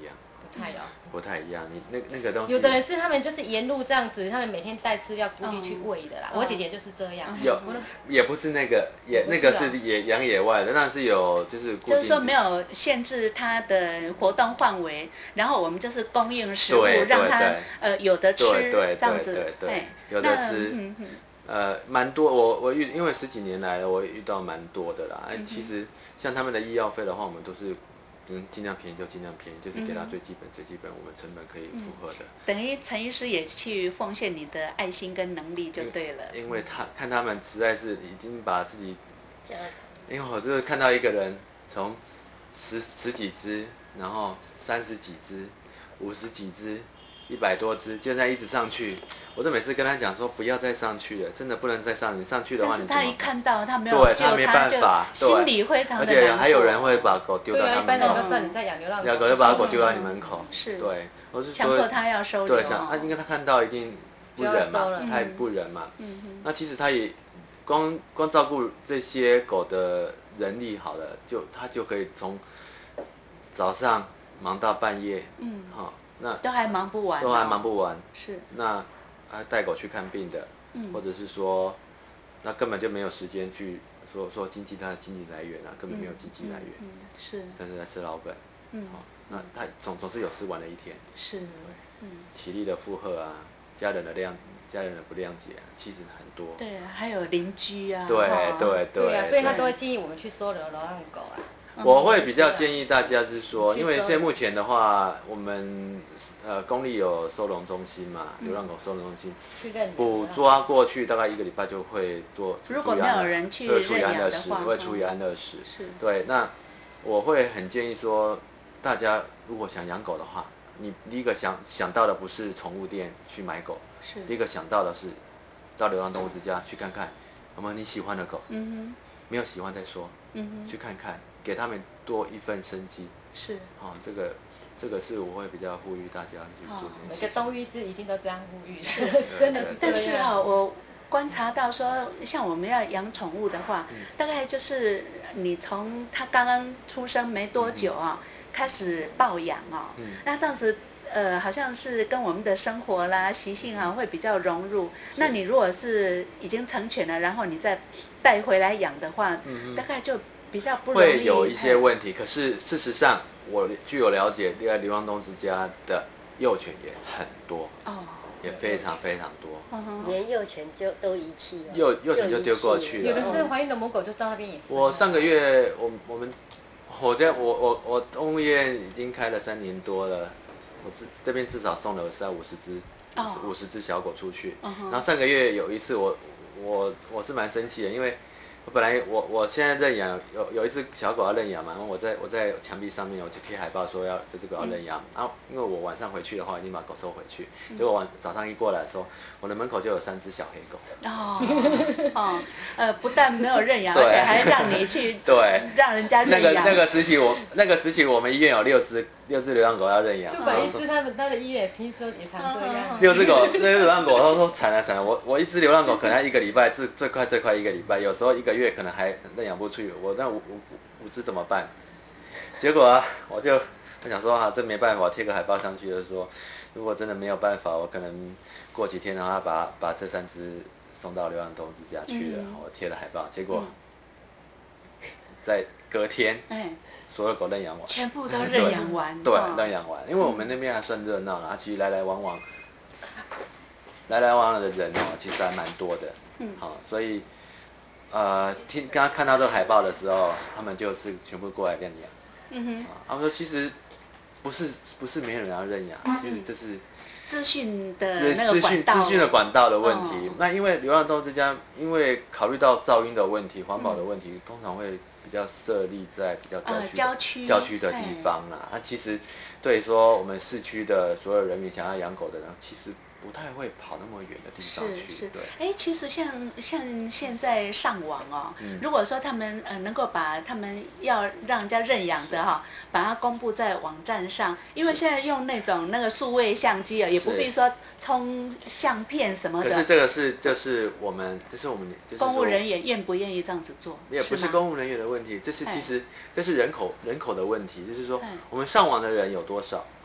太有。 不太一样，你那那个东西。 有的人是他们就是沿路这样子，他们每天带饲料固定去喂的啦。我姐姐就是这样。 有，也不是那个，也那个是野养野外的，那是有就是固定。 就是说没有限制它的活动范围，然后我们就是供应食物，让它呃有的吃，这样子。 对对对，有的吃。呃，蛮多，我我遇，因为十几年来了，我遇到蛮多的啦。嗯、其实像他们的医药费的话，我们都是尽尽量便宜就尽量便宜，就是给他最基本、嗯、最基本，我们成本可以符合的。 嗯、等于陈医师也去奉献你的爱心跟能力就对了。 因为他看他们实在是已经把自己，因为我就是看到一个人从十十几只，然后三十几只，五十几只。一百多只，现在一直上去，我就每次跟他讲说不要再上去了，真的不能再上，你上去的话， 但是他一看到他没有对他没办法， 心里非常的难过，而且还有人会把狗丢到他门口， 对啊，一般人都知道你在养流浪狗， 养狗就把狗丢到你门口， 是， 对，我是强迫他要收留， 对，想啊，因为他看到一定不忍嘛，他也不忍嘛，那其实他也光光照顾这些狗的人力好了，就他就可以从早上忙到半夜，嗯，好。那都还忙不完、哦， 都还忙不完。 是。 那啊带狗去看病的，嗯、或者是说，那根本就没有时间去说说经济它的经济来源啊，根本没有经济来源。嗯嗯、 是。 但是在吃老本。嗯。好、哦，那他总总是有吃完的一天。 是。 嗯。体力的负荷啊，家人的谅，家人的不谅解、啊，其实很多。 对，还有邻居啊。 对对对。 对啊，所以他都会建议我们去收留流浪狗啊。 我会比较建议大家是说，因为现在目前的话，我们呃公立有收容中心嘛，流浪狗收容中心，捕抓过去大概一个礼拜就会做， 如果没有人去认养的话， 会处以安乐死。是。对，那我会很建议说，大家如果想养狗的话，你第一个想想到的不是宠物店去买狗，是第一个想到的是到流浪动物之家去看看有没有你喜欢的狗。嗯哼。没有喜欢再说。嗯哼。去看看。给他们多一份生机， 是， 哦，这个，这个是我会比较呼吁大家去做这件事情。 每个动物医师一定都这样呼吁， 是真的是。 但是啊，我观察到说，像我们要养宠物的话，嗯、大概就是你从它刚刚出生没多久啊，嗯、开始抱养哦，嗯、那这样子。呃，好像是跟我们的生活啦、习性啊会比较融入。那你如果是已经成犬了，然后你再带回来养的话，嗯、大概就比较不容易。 会有一些问题，可是事实上，我据我了解，在流浪动物之家的幼犬也很多，哦，也非常非常多， 连幼犬就都遗弃了， 幼幼犬就丢过去了。 有的是怀孕的母狗就到那边也是。 我上个月，我我们，我在我我我动物医院已经开了三年多了。我这这边至少送了三五十只，五十只小狗出去。Oh. 然后上个月有一次我，我我我是蛮生气的，因为我本来我我现在认养有有一只小狗要认养嘛，然后我在我在墙壁上面我就贴海报说要这只狗要认养，嗯、然后因为我晚上回去的话已经把狗收回去，嗯、结果晚早上一过来的时候，我的门口就有三只小黑狗。 哦哦，呃，不但没有认养，而且还让你去对让人家认养。 那个那个时期我那个时期我们医院有六只六只流浪狗要认养。 杜本医师他们他的医院听说也常这样。 六只狗，那只流浪狗他说惨了惨了，我我一只流浪狗可能要一个礼拜，最最快最快一个礼拜，有时候一个月可能还认养不出去，我那五五五只怎么办？结果啊，我就我想说啊，这没办法，我贴个海报上去就说，如果真的没有办法，我可能过几天让他把把这三只送到流浪动物之家去了，嗯、我贴了海报，结果、嗯、在隔天，哎、所有狗认养完， 全部都认养完， 对，认养完，因为我们那边还算热闹啦，其实来来往往，来来往往的人哦，其实还蛮多的，嗯，好，所以。呃，听刚刚看到这个海报的时候，他们就是全部过来认养。嗯哼。他们说其实不是不是没有人要认养，嗯、其实这是资讯的那个管道， 资讯的管道的问题。哦、那因为流浪动物之家，因为考虑到噪音的问题、环保的问题，嗯、通常会比较设立在比较郊区、呃、 郊区郊区的地方啦。那、啊、其实对说我们市区的所有人民想要养狗的人，其实。不太会跑那么远的地方去。 是是，哎，其实像像现在上网哦，嗯、如果说他们呃能够把他们要让人家认养的哈、哦，把它公布在网站上，因为现在用那种那个数位相机啊，也不必说冲相片什么的。 可是这个是就是我们，这是我们就是公务人员愿不愿意这样子做？ 也不是公务人员的问题，这是其实这是人口人口的问题，就是说我们上网的人有多少？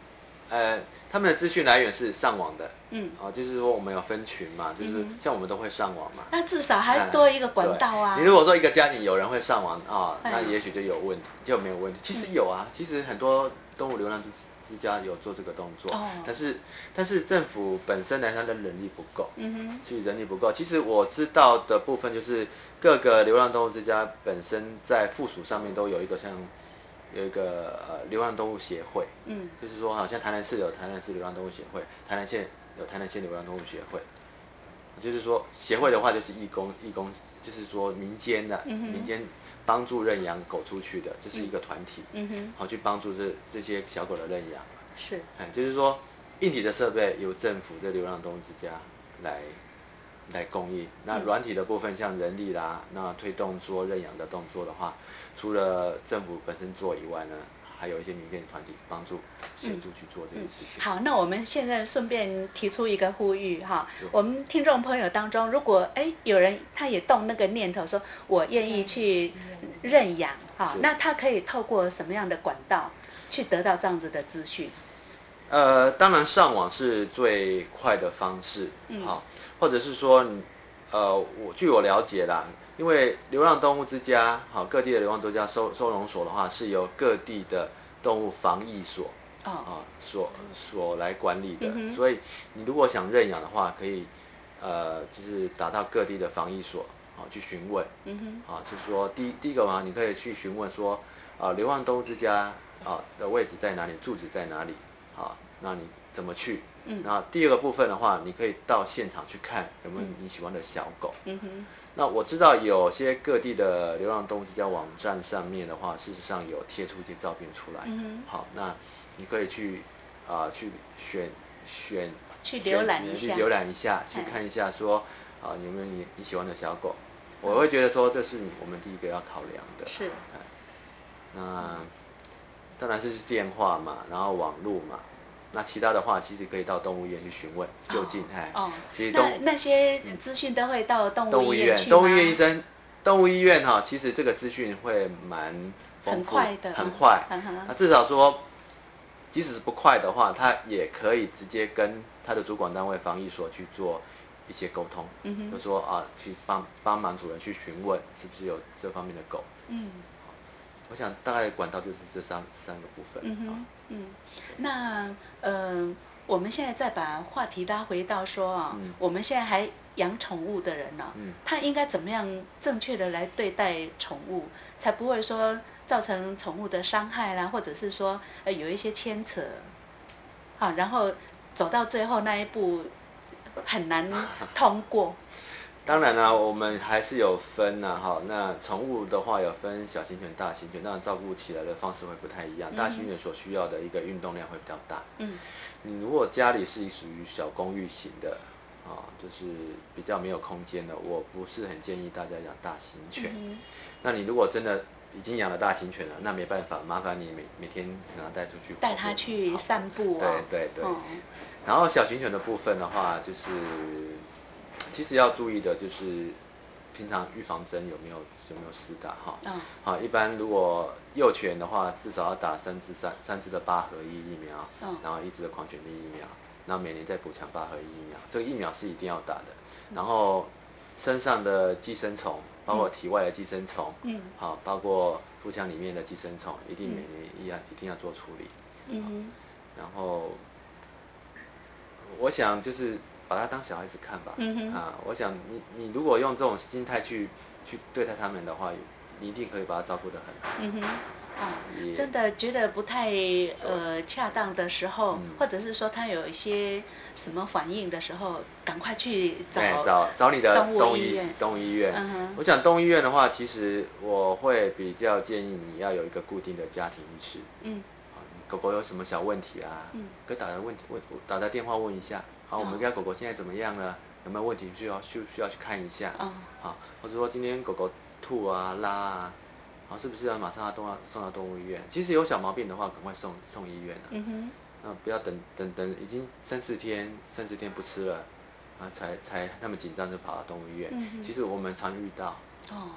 呃，他们的资讯来源是上网的， 嗯， 哦，就是说我们有分群嘛，就是像我们都会上网嘛， 那至少还多一个管道啊。 你如果说一个家庭有人会上网啊， 哎那也许就有问题，就没有问题。其实有啊，其实很多动物流浪之家有做这个动作， 哦但是但是政府本身呢，它的人力不够， 嗯哼， 其实人力不够。其实我知道的部分就是各个流浪动物之家本身在附属上面都有一个像。有一个呃流浪动物协会， 嗯， 就是说好像台南市有台南市流浪动物协会，台南县有台南县流浪动物协会，就是说协会的话就是义工义工，就是说民间的、 嗯、 民间帮助认养狗出去的，这、就是一个团体， 嗯哼， 好去帮助这这些小狗的认养， 是， 哎，就是说硬体的设备由政府这流浪动物之家来。来供应。那软体的部分，像人力啦，那推动说认养的动作的话，除了政府本身做以外呢，还有一些民间团体帮助协助去做这件事情。 嗯嗯、好，那我们现在顺便提出一个呼吁哈，我们听众朋友当中，如果哎有人他也动那个念头，说我愿意去认养哈，那他可以透过什么样的管道去得到这样子的资讯？ 呃，当然上网是最快的方式，好、嗯，或者是说，呃，我据我了解啦，因为流浪动物之家，好，各地的流浪动物之家收收容所的话，是由各地的动物防疫所，哦，啊，所所来管理的，嗯、所以你如果想认养的话，可以，呃，就是打到各地的防疫所，好、去询问，嗯哼，啊，就是说第第一个嘛，你可以去询问说，啊，流浪动物之家啊的位置在哪里，住址在哪里。好，那你怎么去？嗯，那第二个部分的话，你可以到现场去看有没有你喜欢的小狗。嗯哼，那我知道有些各地的流浪动物之家网站上面的话，事实上有贴出一些照片出来。嗯哼，好，那你可以去啊、呃、去选选去浏览一下， 去浏览一下，去看一下说啊、呃、有没有你你喜欢的小狗。我会觉得说这是我们第一个要考量的。 是。 那。当然是电话嘛，然后网络嘛，那其他的话其实可以到动物医院去询问就近，哎、 哦， 其实那那些资讯都会到动物医院去吗？ 动物医院医生，动物医院哈，其实这个资讯会蛮丰富， 很快的， 很快。 嗯、 那至少说，即使是不快的话，他也可以直接跟他的主管单位防疫所去做一些沟通，嗯、就说啊，去帮帮忙主人去询问是不是有这方面的狗。嗯。我想大概管道就是这三三个部分。 嗯哼，嗯，那呃，我们现在再把话题拉回到说啊、哦，嗯、我们现在还养宠物的人呢、哦，嗯、他应该怎么样正确的来对待宠物，才不会说造成宠物的伤害啦，或者是说呃有一些牵扯，好，然后走到最后那一步很难通过。 当然啦、啊，我们还是有分呐、啊，哈。那宠物的话有分小型犬、大型犬，当然照顾起来的方式会不太一样。大型犬所需要的一个运动量会比较大。嗯。你如果家里是属于小公寓型的，啊，就是比较没有空间的，我不是很建议大家养大型犬。嗯、那你如果真的已经养了大型犬了，那没办法，麻烦你每每天可能带出去， 带它去散步、 哦。对对对。哦、然后小型犬的部分的话，就是。其实要注意的就是，平常预防针有没有有没有施打哈？嗯。好，一般如果幼犬的话，至少要打三支三三支的八合一疫苗，嗯。然后一支的狂犬病疫苗，然后每年再补强八合一疫苗，这个疫苗是一定要打的。然后身上的寄生虫，包括体外的寄生虫，嗯。好，包括腹腔里面的寄生虫，一定每年一样一定要做处理。嗯。然后，我想就是。把它当小孩子看吧，嗯、啊，我想你你如果用这种心态去去对待他们的话，你一定可以把它照顾得很好。嗯哼， 哦，真的觉得不太呃恰当的时候，嗯、或者是说他有一些什么反应的时候，赶快去找找找你的动物医院。动物医院，嗯、我想动物医院的话，其实我会比较建议你要有一个固定的家庭医师。嗯。狗狗有什么小问题啊？嗯，可以打来问题问打来电话问一下。好，我们家狗狗现在怎么样了？有没有问题需要需需要去看一下？哦，好，或者说今天狗狗吐啊拉啊，好，是不是要马上要动到送到动物医院？其实有小毛病的话，赶快送送医院了。嗯哼，那不要等等等，已经三四天三四天不吃了，啊，才才那么紧张就跑到动物医院。嗯、其实我们常遇到。哦。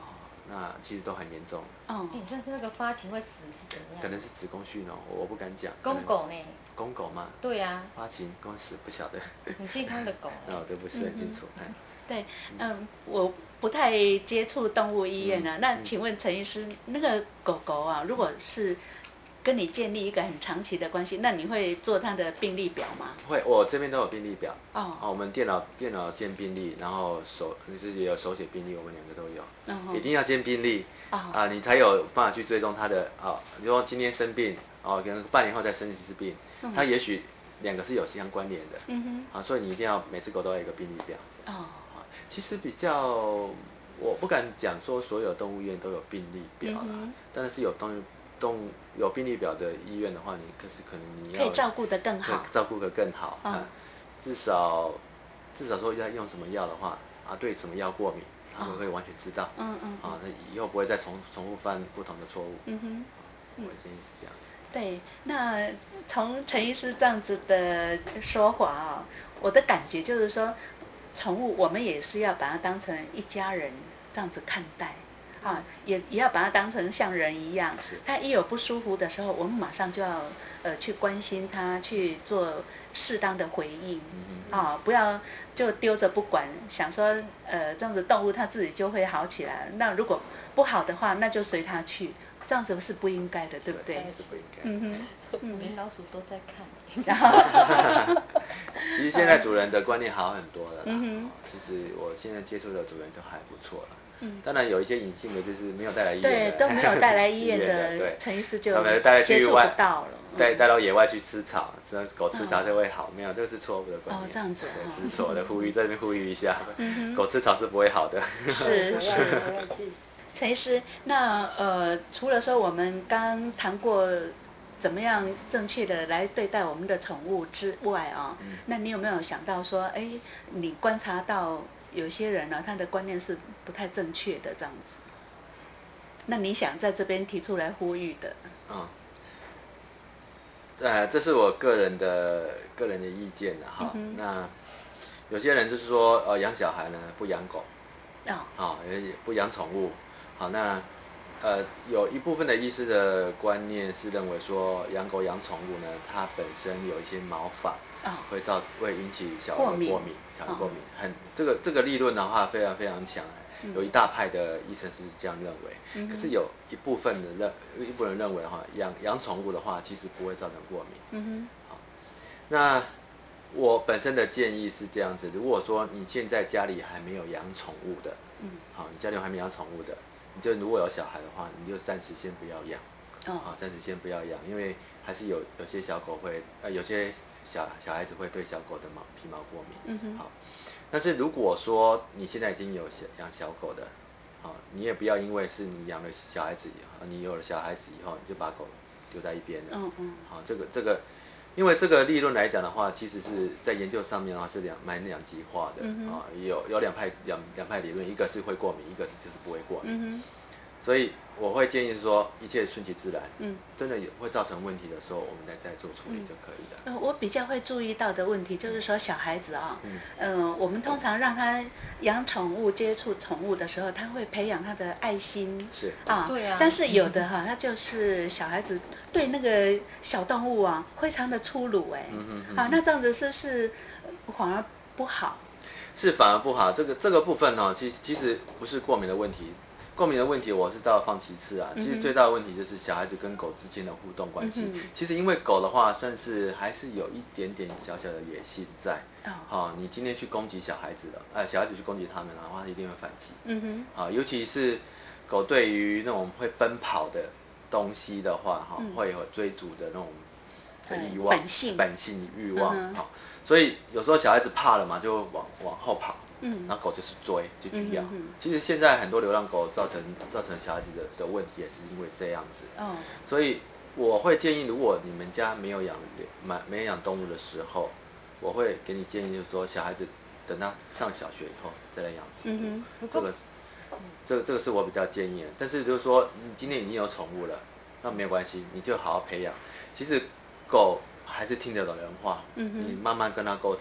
那其实都很严重。 哦，哎，但是那个发情会死是怎样？ 可能是子宫蓄脓，我不敢讲。 公狗呢？ 公狗嘛。 对呀。 发情公死不晓得。 很健康的狗。 那我就不是很清楚。 对，嗯，我不太接触动物医院啊。那请问陈医师，那个狗狗啊，如果是跟你建立一个很长期的关系，那你会做它的病历表吗？ 会，我这边都有病历表。 哦。 我们电脑电脑建病历，然后手自己有手写病历，我们两个都有。 哦。 一定要建病历。啊、呃，你才有办法去追踪它的啊。比如说今天生病，哦，可能半年后再生一次病，嗯、它也许两个是有相关联的。嗯哼。啊，所以你一定要每只狗都要有一个病历表。哦。其实比较，我不敢讲说所有动物医院都有病历表啦，嗯、但是有动物动有病历表的医院的话，你可是可能你要可以照顾得更好， 照顾得更好。嗯、啊，至少至少说要用什么药的话，啊，对什么药过敏，他们会完全知道。嗯嗯。啊，那以后不会再重重复犯不同的错误。嗯哼。我的建议是这样子。 对，那从陈医师这样子的说法啊，我的感觉就是说，宠物我们也是要把它当成一家人这样子看待，啊，也也要把它当成像人一样。它一有不舒服的时候，我们马上就要呃去关心它，去做适当的回应，啊，不要就丢着不管，想说呃这样子动物它自己就会好起来。那如果不好的话，那就随它去。这样子是不应该的，对不对？ 是不应该。 嗯哼， 嗯，连老鼠都在看。 其实现在主人的观念好很多了啦。嗯、其实我现在接触的主人都还不错了。嗯。当然有一些隐性的，就是没有带来医院的。 对，都没有带来医院的，陈医师就接触不到了。 带带到野外去吃草，吃狗吃草就会好，没有，这个是错误的观念。 哦，这样子。 对，这是错的，呼吁这边呼吁一下，狗吃草是不会好的。 是是。陈医师，那呃，除了说我们刚谈过怎么样正确的来对待我们的宠物之外啊、哦，嗯、那你有没有想到说，哎，你观察到有些人呢、啊，他的观念是不太正确的这样子？那你想在这边提出来呼吁的？ 嗯，呃，这是我个人的个人的意见的哈。嗯、那有些人就是说，呃，养小孩呢不养狗，哦，好、哦，也不养宠物。好，那呃，有一部分的医师的观念是认为说，养狗养宠物呢，它本身有一些毛发，哦、会造会引起小儿的过敏，小儿过敏，哦、很这个这个理论的话非常非常强，嗯、有一大派的医生是这样认为，嗯、可是有一部分的认一部分人认为哈，养养宠物的话，其实不会造成过敏。嗯哼，好，那我本身的建议是这样子，如果说你现在家里还没有养宠物的，嗯，好，你家里还没养宠物的。你就如果有小孩的话，你就暂时先不要养，啊、哦，暂时先不要养，因为还是有有些小狗会，呃，有些小小孩子会对小狗的毛皮毛过敏，嗯哼，好，但是如果说你现在已经有小养小狗的，好，你也不要因为是你养了小孩子以后，你有了小孩子以后，你就把狗丢在一边了，嗯嗯，好，这个这个。因为这个理论来讲的话，其实是在研究上面的话是两蛮两极化的，嗯、啊，有有两派两两派理论，一个是会过敏，一个是就是不会过敏。嗯、所以我会建议说，一切顺其自然。嗯，真的有会造成问题的时候，我们再再做处理就可以了。 嗯、我比较会注意到的问题就是说，小孩子啊、哦，嗯、呃，我们通常让他养宠物、接触宠物的时候，他会培养他的爱心。 是啊，对啊。但是有的哈，他就是小孩子对那个小动物啊，非常的粗鲁哎。嗯嗯嗯。好，那这样子是不是反而不好？ 是反而不好。这个这个部分呢、哦，其实其实不是过敏的问题。过敏的问题我是倒放其次啊，其实最大的问题就是小孩子跟狗之间的互动关系。嗯、其实因为狗的话，算是还是有一点点小小的野性在。哦。哦，你今天去攻击小孩子了，呃，小孩子去攻击他们的话，他一定会反击。嗯哼。啊，尤其是狗对于那种会奔跑的东西的话，哈、嗯，会有追逐的那种的欲望， 本性， 本性欲望。嗯、好，所以有时候小孩子怕了嘛，就往往后跑。嗯，然后狗就是追，就去咬。嗯嗯、其实现在很多流浪狗造成造成小孩子的的问题，也是因为这样子。哦。所以我会建议，如果你们家没有养没没有养动物的时候，我会给你建议，就是说小孩子等他上小学以后再来养宠物。嗯哼。这个，这个这个是我比较建议的。但是就是说，你今天已经有宠物了，那没有关系，你就好好培养。其实狗还是听得懂人话，嗯、你慢慢跟它沟通。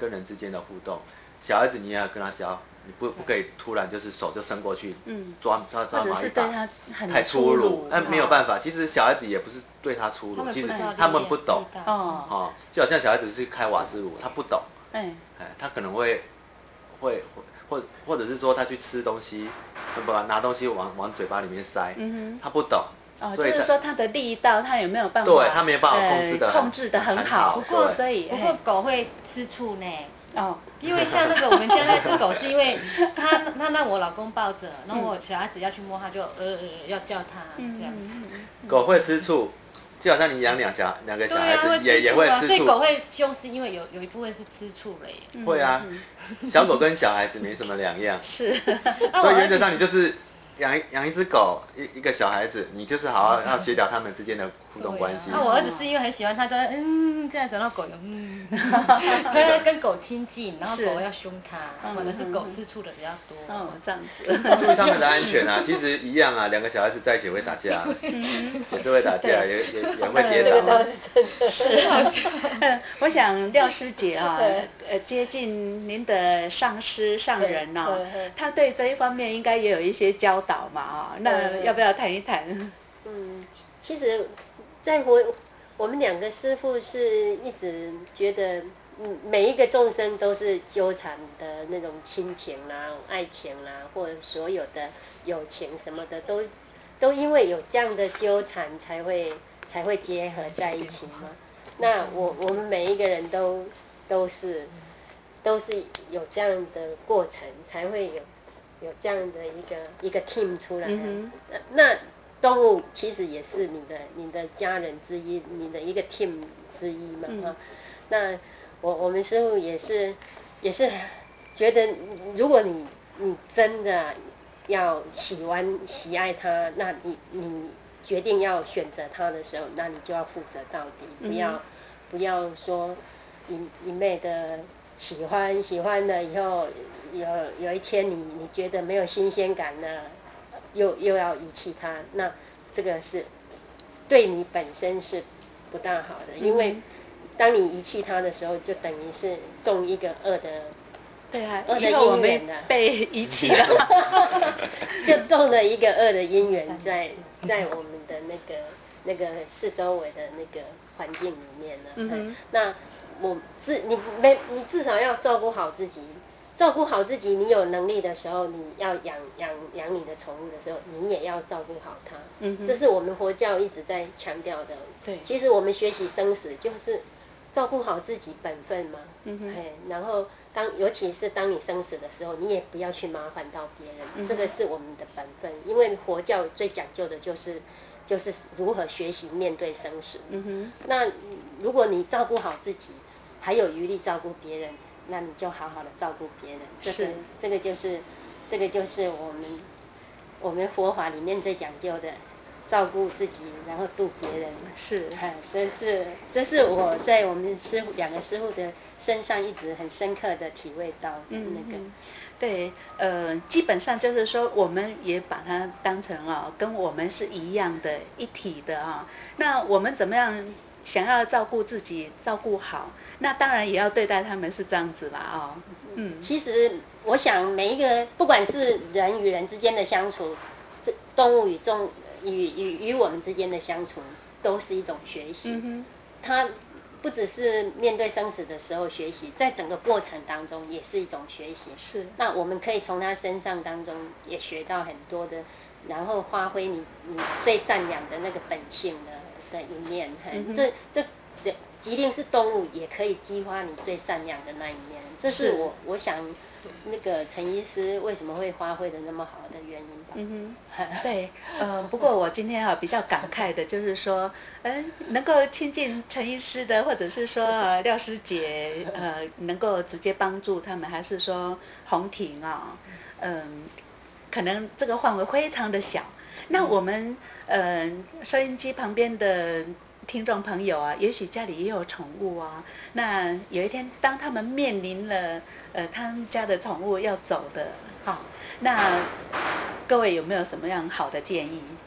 跟人之间的互动。小孩子你也要跟他教，你不不可以突然就是手就伸过去，嗯，抓他抓马一把，太粗鲁，那没有办法。其实小孩子也不是对他粗鲁，其实他们不懂，哦，哦，就好像小孩子去开瓦斯炉，他不懂，哎，哎，他可能会会或或者是说他去吃东西，不拿东西往往嘴巴里面塞，嗯、他不懂。 哦，就是说它的力道，它有没有办法？ 对，它没有办法控制的、 呃、控制的很好。 不过， 所以不过狗会吃醋呢。哦，因为像那个我们家那只狗，是因为它它让我老公抱着，然后我小孩子要去摸它就，呃呃要叫它这样子。 狗会吃醋，就好像你养两小两个小孩子也也会吃醋。 所以狗会凶，是因为有有一部分是吃醋了耶。 会啊，小狗跟小孩子没什么两样。 是， 所以原则上你就是。养一养一只狗，一一个小孩子，你就是好好要协调他们之间的互动关系。 那、啊啊、我儿子是因为很喜欢它，就嗯这样子，然后狗有嗯，他要跟狗亲近，然后狗要凶它，或者是狗吃醋的比较多。 哦，这样子。 注意他们的安全啊，其实一样啊，两个小孩子在一起会打架，也是会打架，也也也会跌倒。 这个倒是真的。 是，我想廖师姐啊，呃，接近您的上师上人哦，他对这一方面应该也有一些教导嘛啊，那要不要谈一谈？ 嗯，其实，在我我们两个师父是一直觉得，嗯，每一个众生都是纠缠的那种亲情啦、爱情啦，或者所有的友情什么的，都都因为有这样的纠缠，才会才会结合在一起嘛。那我我们每一个人都都是都是有这样的过程，才会有有这样的一个一个 team 出来。嗯、那动物其实也是你的你的家人之一，你的一个 team 之一嘛。嗯、那我我们师父也是也是觉得，如果你你真的要喜欢喜爱它，那你你决定要选择它的时候，那你就要负责到底，不要、嗯、不要说一一昧的喜欢喜欢了以后，有有一天你你觉得没有新鲜感了，又又要遗弃它，那这个是对你本身是不大好的，因为当你遗弃它的时候，就等于是种一个恶的。 对啊， 恶的因缘的被遗弃了， 就种了一个恶的因缘在在我们的那个那个四周围的那个环境里面呢。嗯、那我至你没你至少要照顾好自己，照顾好自己。你有能力的时候，你要养养养你的宠物的时候，你也要照顾好它。嗯、这是我们佛教一直在强调的。对，其实我们学习生死就是照顾好自己本分嘛。嗯、然后。当尤其是当你生死的时候，你也不要去麻烦到别人，嗯、这个是我们的本分。因为佛教最讲究的就是，就是如何学习面对生死。嗯、那如果你照顾好自己，还有余力照顾别人，那你就好好的照顾别人。这个这个就是这个就是我们我们佛法里面最讲究的。照顾自己，然后度别人， 是， 这是这是我在我们师父两个师父的身上一直很深刻的体会到的那个。嗯、 对，呃，基本上就是说，我们也把它当成啊、哦，跟我们是一样的一体的啊、哦。那我们怎么样想要照顾自己，照顾好，那当然也要对待他们是这样子啦啊、哦。 嗯，其实我想每一个不管是人与人之间的相处，这动物与动与与与我们之间的相处都是一种学习。嗯、它不只是面对生死的时候学习，在整个过程当中也是一种学习。 是。 那我们可以从它身上当中也学到很多的，然后发挥你你最善良的那个本性的的一面。嗯、这这这即便是动物也可以激发你最善良的那一面。这是我我想。那个陈医师为什么会发挥的那么好的原因吧？ 嗯哼，对，呃，不过我今天啊比较感慨的就是说，呃，能够亲近陈医师的，或者是说、呃、廖师姐，呃，能够直接帮助他们，还是说洪婷啊，嗯、呃，可能这个范围非常的小。那我们呃收音机旁边的听众朋友啊，也许家里也有宠物啊。那有一天，当他们面临了呃他们家的宠物要走的，好、哦，那各位有没有什么样好的建议？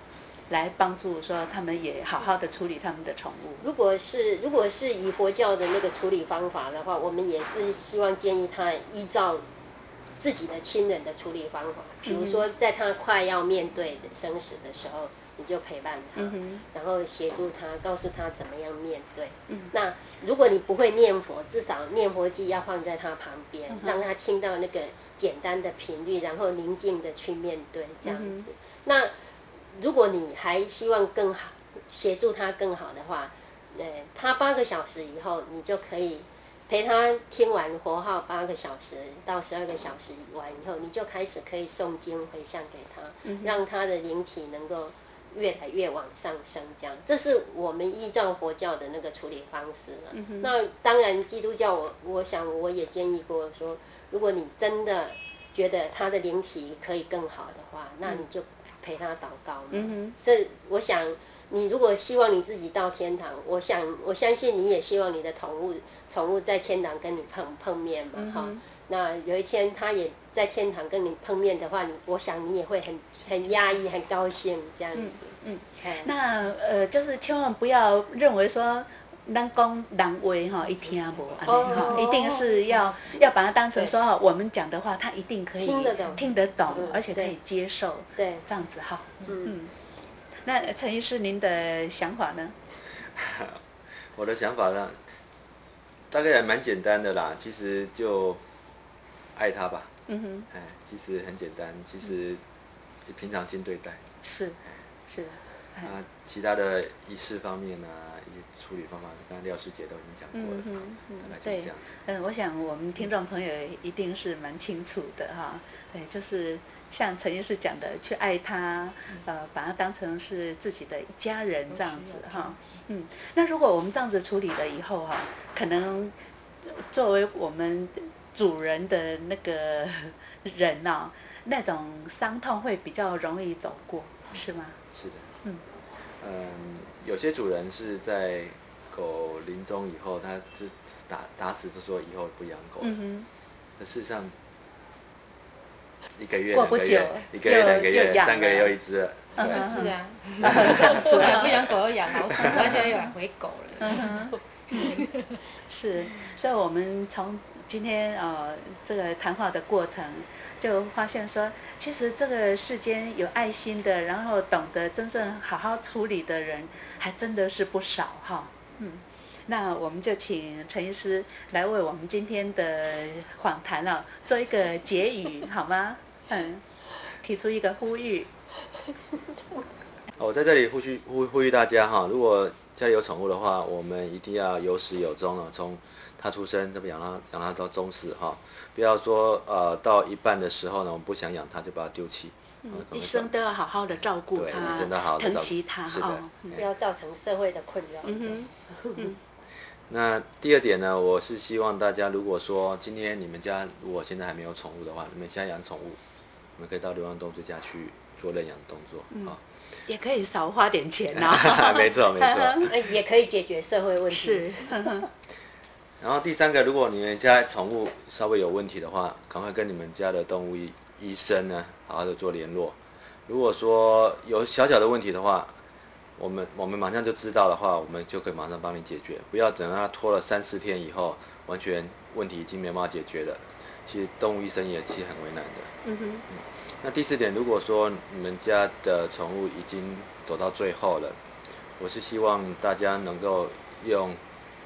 来帮助说他们也好好的处理他们的宠物。 如果是如果是以佛教的那个处理方法的话，我们也是希望建议他依照自己的亲人的处理方法，比如说在他快要面对生死的时候，你就陪伴他，嗯、然后协助他，告诉他怎么样面对。嗯、那如果你不会念佛，至少念佛机要放在他旁边，嗯、让他听到那个简单的频率，然后宁静的去面对这样子。嗯、那如果你还希望更好，协助他更好的话，呃，他八个小时以后，你就可以陪他听完佛号八个小时到十二个小时完以后，你就开始可以诵经回向给他，嗯、让他的灵体能够越来越往上升。这样，这是我们依照佛教的那个处理方式了。嗯、那当然，基督教我我想我也建议过说，如果你真的觉得他的灵体可以更好的话，那你就陪他祷告嘛。嗯、这我想。你如果希望你自己到天堂，我想我相信你也希望你的宠物宠物在天堂跟你碰碰面嘛，哈、嗯。那有一天它也在天堂跟你碰面的话，你我想你也会很很压抑、很高兴这样子。 嗯。嗯那呃，就是千万不要认为说，咱讲人话哈，伊听无，安尼哈，一定是要要把它当成说我们讲的话，他一定可以听得懂， 听得懂，嗯、而且可以接受。 对， 这样子哈。嗯。嗯那陈医师，您的想法呢？ 我的想法呢，大概也蛮简单的啦。其实就爱他吧。嗯哼。哎，其实很简单，其实平常心对待。 是，是。 啊，其他的仪式方面呢、啊，一些处理方法，刚刚廖师姐都已经讲过了。嗯嗯。大概就是这样子。 嗯，我想我们听众朋友一定是蛮清楚的哈。对，就是像陈医师讲的，去爱他，呃，把他当成是自己的一家人这样子哈。嗯，那如果我们这样子处理了以后哈，可能作为我们主人的那个人呐、啊，那种伤痛会比较容易走过，是吗？ 是的。嗯。嗯，有些主人是在狗临终以后，他就打打死就说以后不养狗了。嗯哼。可事实上，一个月、两个月、一个月、两个月、三个月又一只了。 对，就是啊。这样子啊，不养狗要养老鼠，他现在又养回狗了。嗯是，所以我们从今天呃这个谈话的过程，就发现说，其实这个世间有爱心的，然后懂得真正好好处理的人，还真的是不少哈。嗯，那我们就请陈医师来为我们今天的访谈啊做一个结语，好吗？嗯，提出一个呼吁。 我在这里呼吁呼呼吁大家哈，如果家里有宠物的话，我们一定要有始有终哦，从它出生这么养它养它到终死哈，不要说呃到一半的时候呢，我们不想养它就把它丢弃。 嗯，一生都要好好的照顾它，疼惜它， 是的，哦、 不要造成社会的困扰。 嗯哼，嗯。 那第二点呢，我是希望大家，如果说今天你们家如果现在还没有宠物的话，你们现在养宠物，你们可以到流浪动物之家去做认养动作，嗯、哦。 也可以少花点钱啊。 没错没错。 也可以解决社会问题。 是。 然后第三个，如果你们家宠物稍微有问题的话，赶快跟你们家的动物医医生呢，好好的做联络。如果说有小小的问题的话，我们我们马上就知道的话，我们就可以马上帮你解决，不要等到拖了三四天以后，完全问题已经没办法解决了。其实动物医生也是很为难的。嗯哼。嗯，那第四点，如果说你们家的宠物已经走到最后了，我是希望大家能够用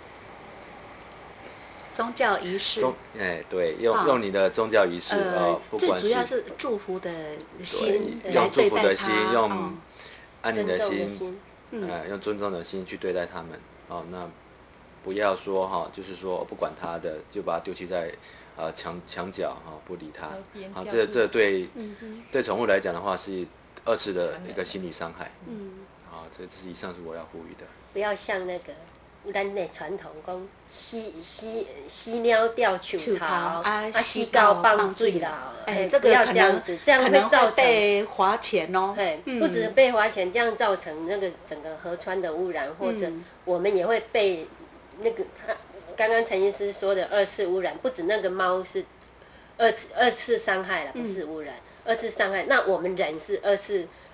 宗教仪式。 宗哎对，用、哦、用你的宗教仪式呃、哦，不管是最主要是祝福的心， 用祝福的心，用安宁的心， 心呃，用尊重的心去对待他们。哦，那不要说哈、哦，就是说不管他的，就把它丢弃在呃墙墙角哈、哦，不理他。好，这这对、嗯、对宠物来讲的话是二次的一个心理伤害。嗯。好，这这是以上是我要呼吁的。 不要像那个咱的传统讲，死死死鸟掉树头，啊死狗放水牢。 哎，这个不要这样子，这样会造成被罚钱哦。 对，不止被罚钱，这样造成那个整个河川的污染，或者我们也会被那个他刚刚陈医师说的二次污染，不止那个猫是二次二次伤害了，不是污染，二次伤害。那我们人是二次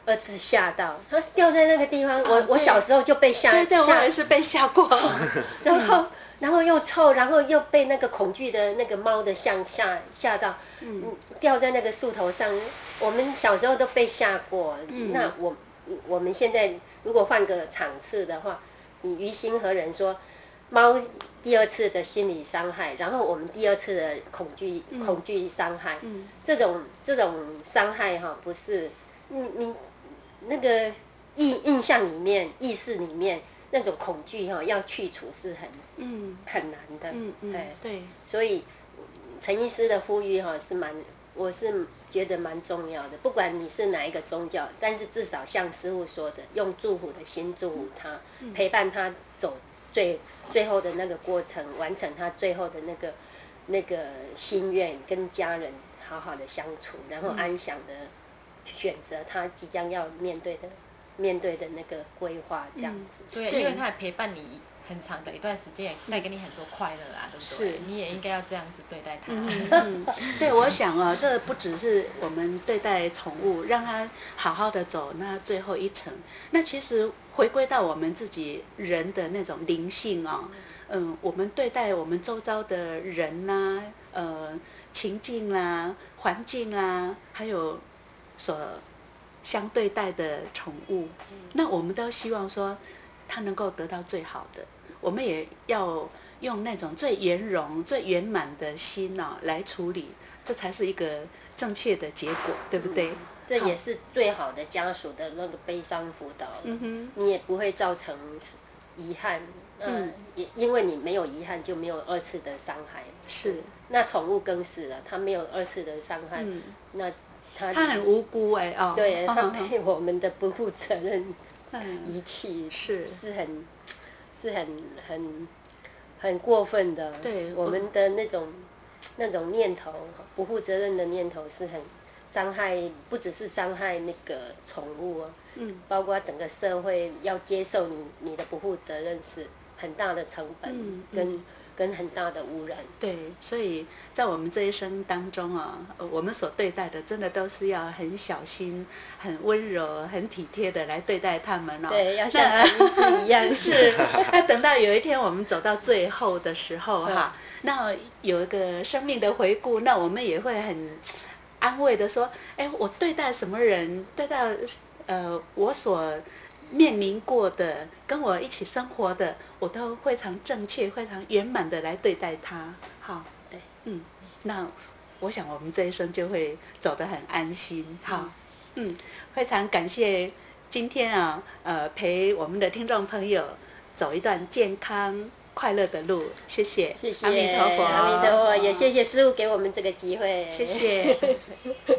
二次吓到，它掉在那个地方，我、 哦、 我小时候就被吓， 对对，我也是被吓过， 然后然后又臭，然后又被那个恐惧的那个猫的像吓吓到，嗯，掉在那个树头上，我们小时候都被吓过，嗯、那我我们现在如果换个场次的话，你于心何忍说，猫第二次的心理伤害，然后我们第二次的恐惧、嗯、恐惧伤害，嗯、这种这种伤害哈，不是你你那个印印象里面、意识里面那种恐惧哈，要去除是很嗯很难的， 嗯嗯，对， 所以陈医师的呼吁哈是蛮，我是觉得蛮重要的。不管你是哪一个宗教，但是至少像师父说的，用祝福的心祝福他，嗯、陪伴他走最最后的那个过程，完成他最后的那个那个心愿，跟家人好好的相处，然后安详的选择他即将要面对的面对的那个规划，这样子。 嗯、对，因为他也陪伴你很长的一段时间，也带给你很多快乐啊，对不对？你也应该要这样子对待他。 嗯嗯，对，我想啊，这不只是我们对待宠物，让它好好的走那最后一程。那其实回归到我们自己人的那种灵性啊，嗯，我们对待我们周遭的人啦、啊，呃，情境啦、啊、环境啦，还有所相对待的宠物，那我们都希望说，它能够得到最好的。我们也要用那种最圆融、最圆满的心啊来处理，这才是一个正确的结果，对不对？嗯、 这也是最好的家属的那个悲伤辅导，嗯哼，你也不会造成遗憾，嗯，也因为你没有遗憾，就没有二次的伤害。 是， 那宠物更是了，它没有二次的伤害，嗯、那它它很无辜哎、欸、哦， 对，它被我们的不负责任遗弃， 是是很是很很很过分的。 对， 我们的那种那种念头，不负责任的念头是很伤害，不只是伤害那个宠物哦，嗯，包括整个社会要接受你你的不负责任是很大的成本，嗯、跟。嗯跟很大的污染。 对，所以在我们这一生当中啊，我们所对待的真的都是要很小心、很温柔、很体贴的来对待他们哦。 对，要像陈医师一样。 是，那等到有一天我们走到最后的时候哈，那有一个生命的回顾，那我们也会很安慰的说：哎，我对待什么人，对待呃我所。面临过的，跟我一起生活的，我都非常正确、非常圆满的来对待他。好， 对， 嗯，那我想我们这一生就会走得很安心。好，嗯，非常感谢今天啊，呃，陪我们的听众朋友走一段健康快乐的路。谢谢， 谢谢， 阿弥陀佛， 阿弥陀佛，也谢谢师父给我们这个机会。 谢谢。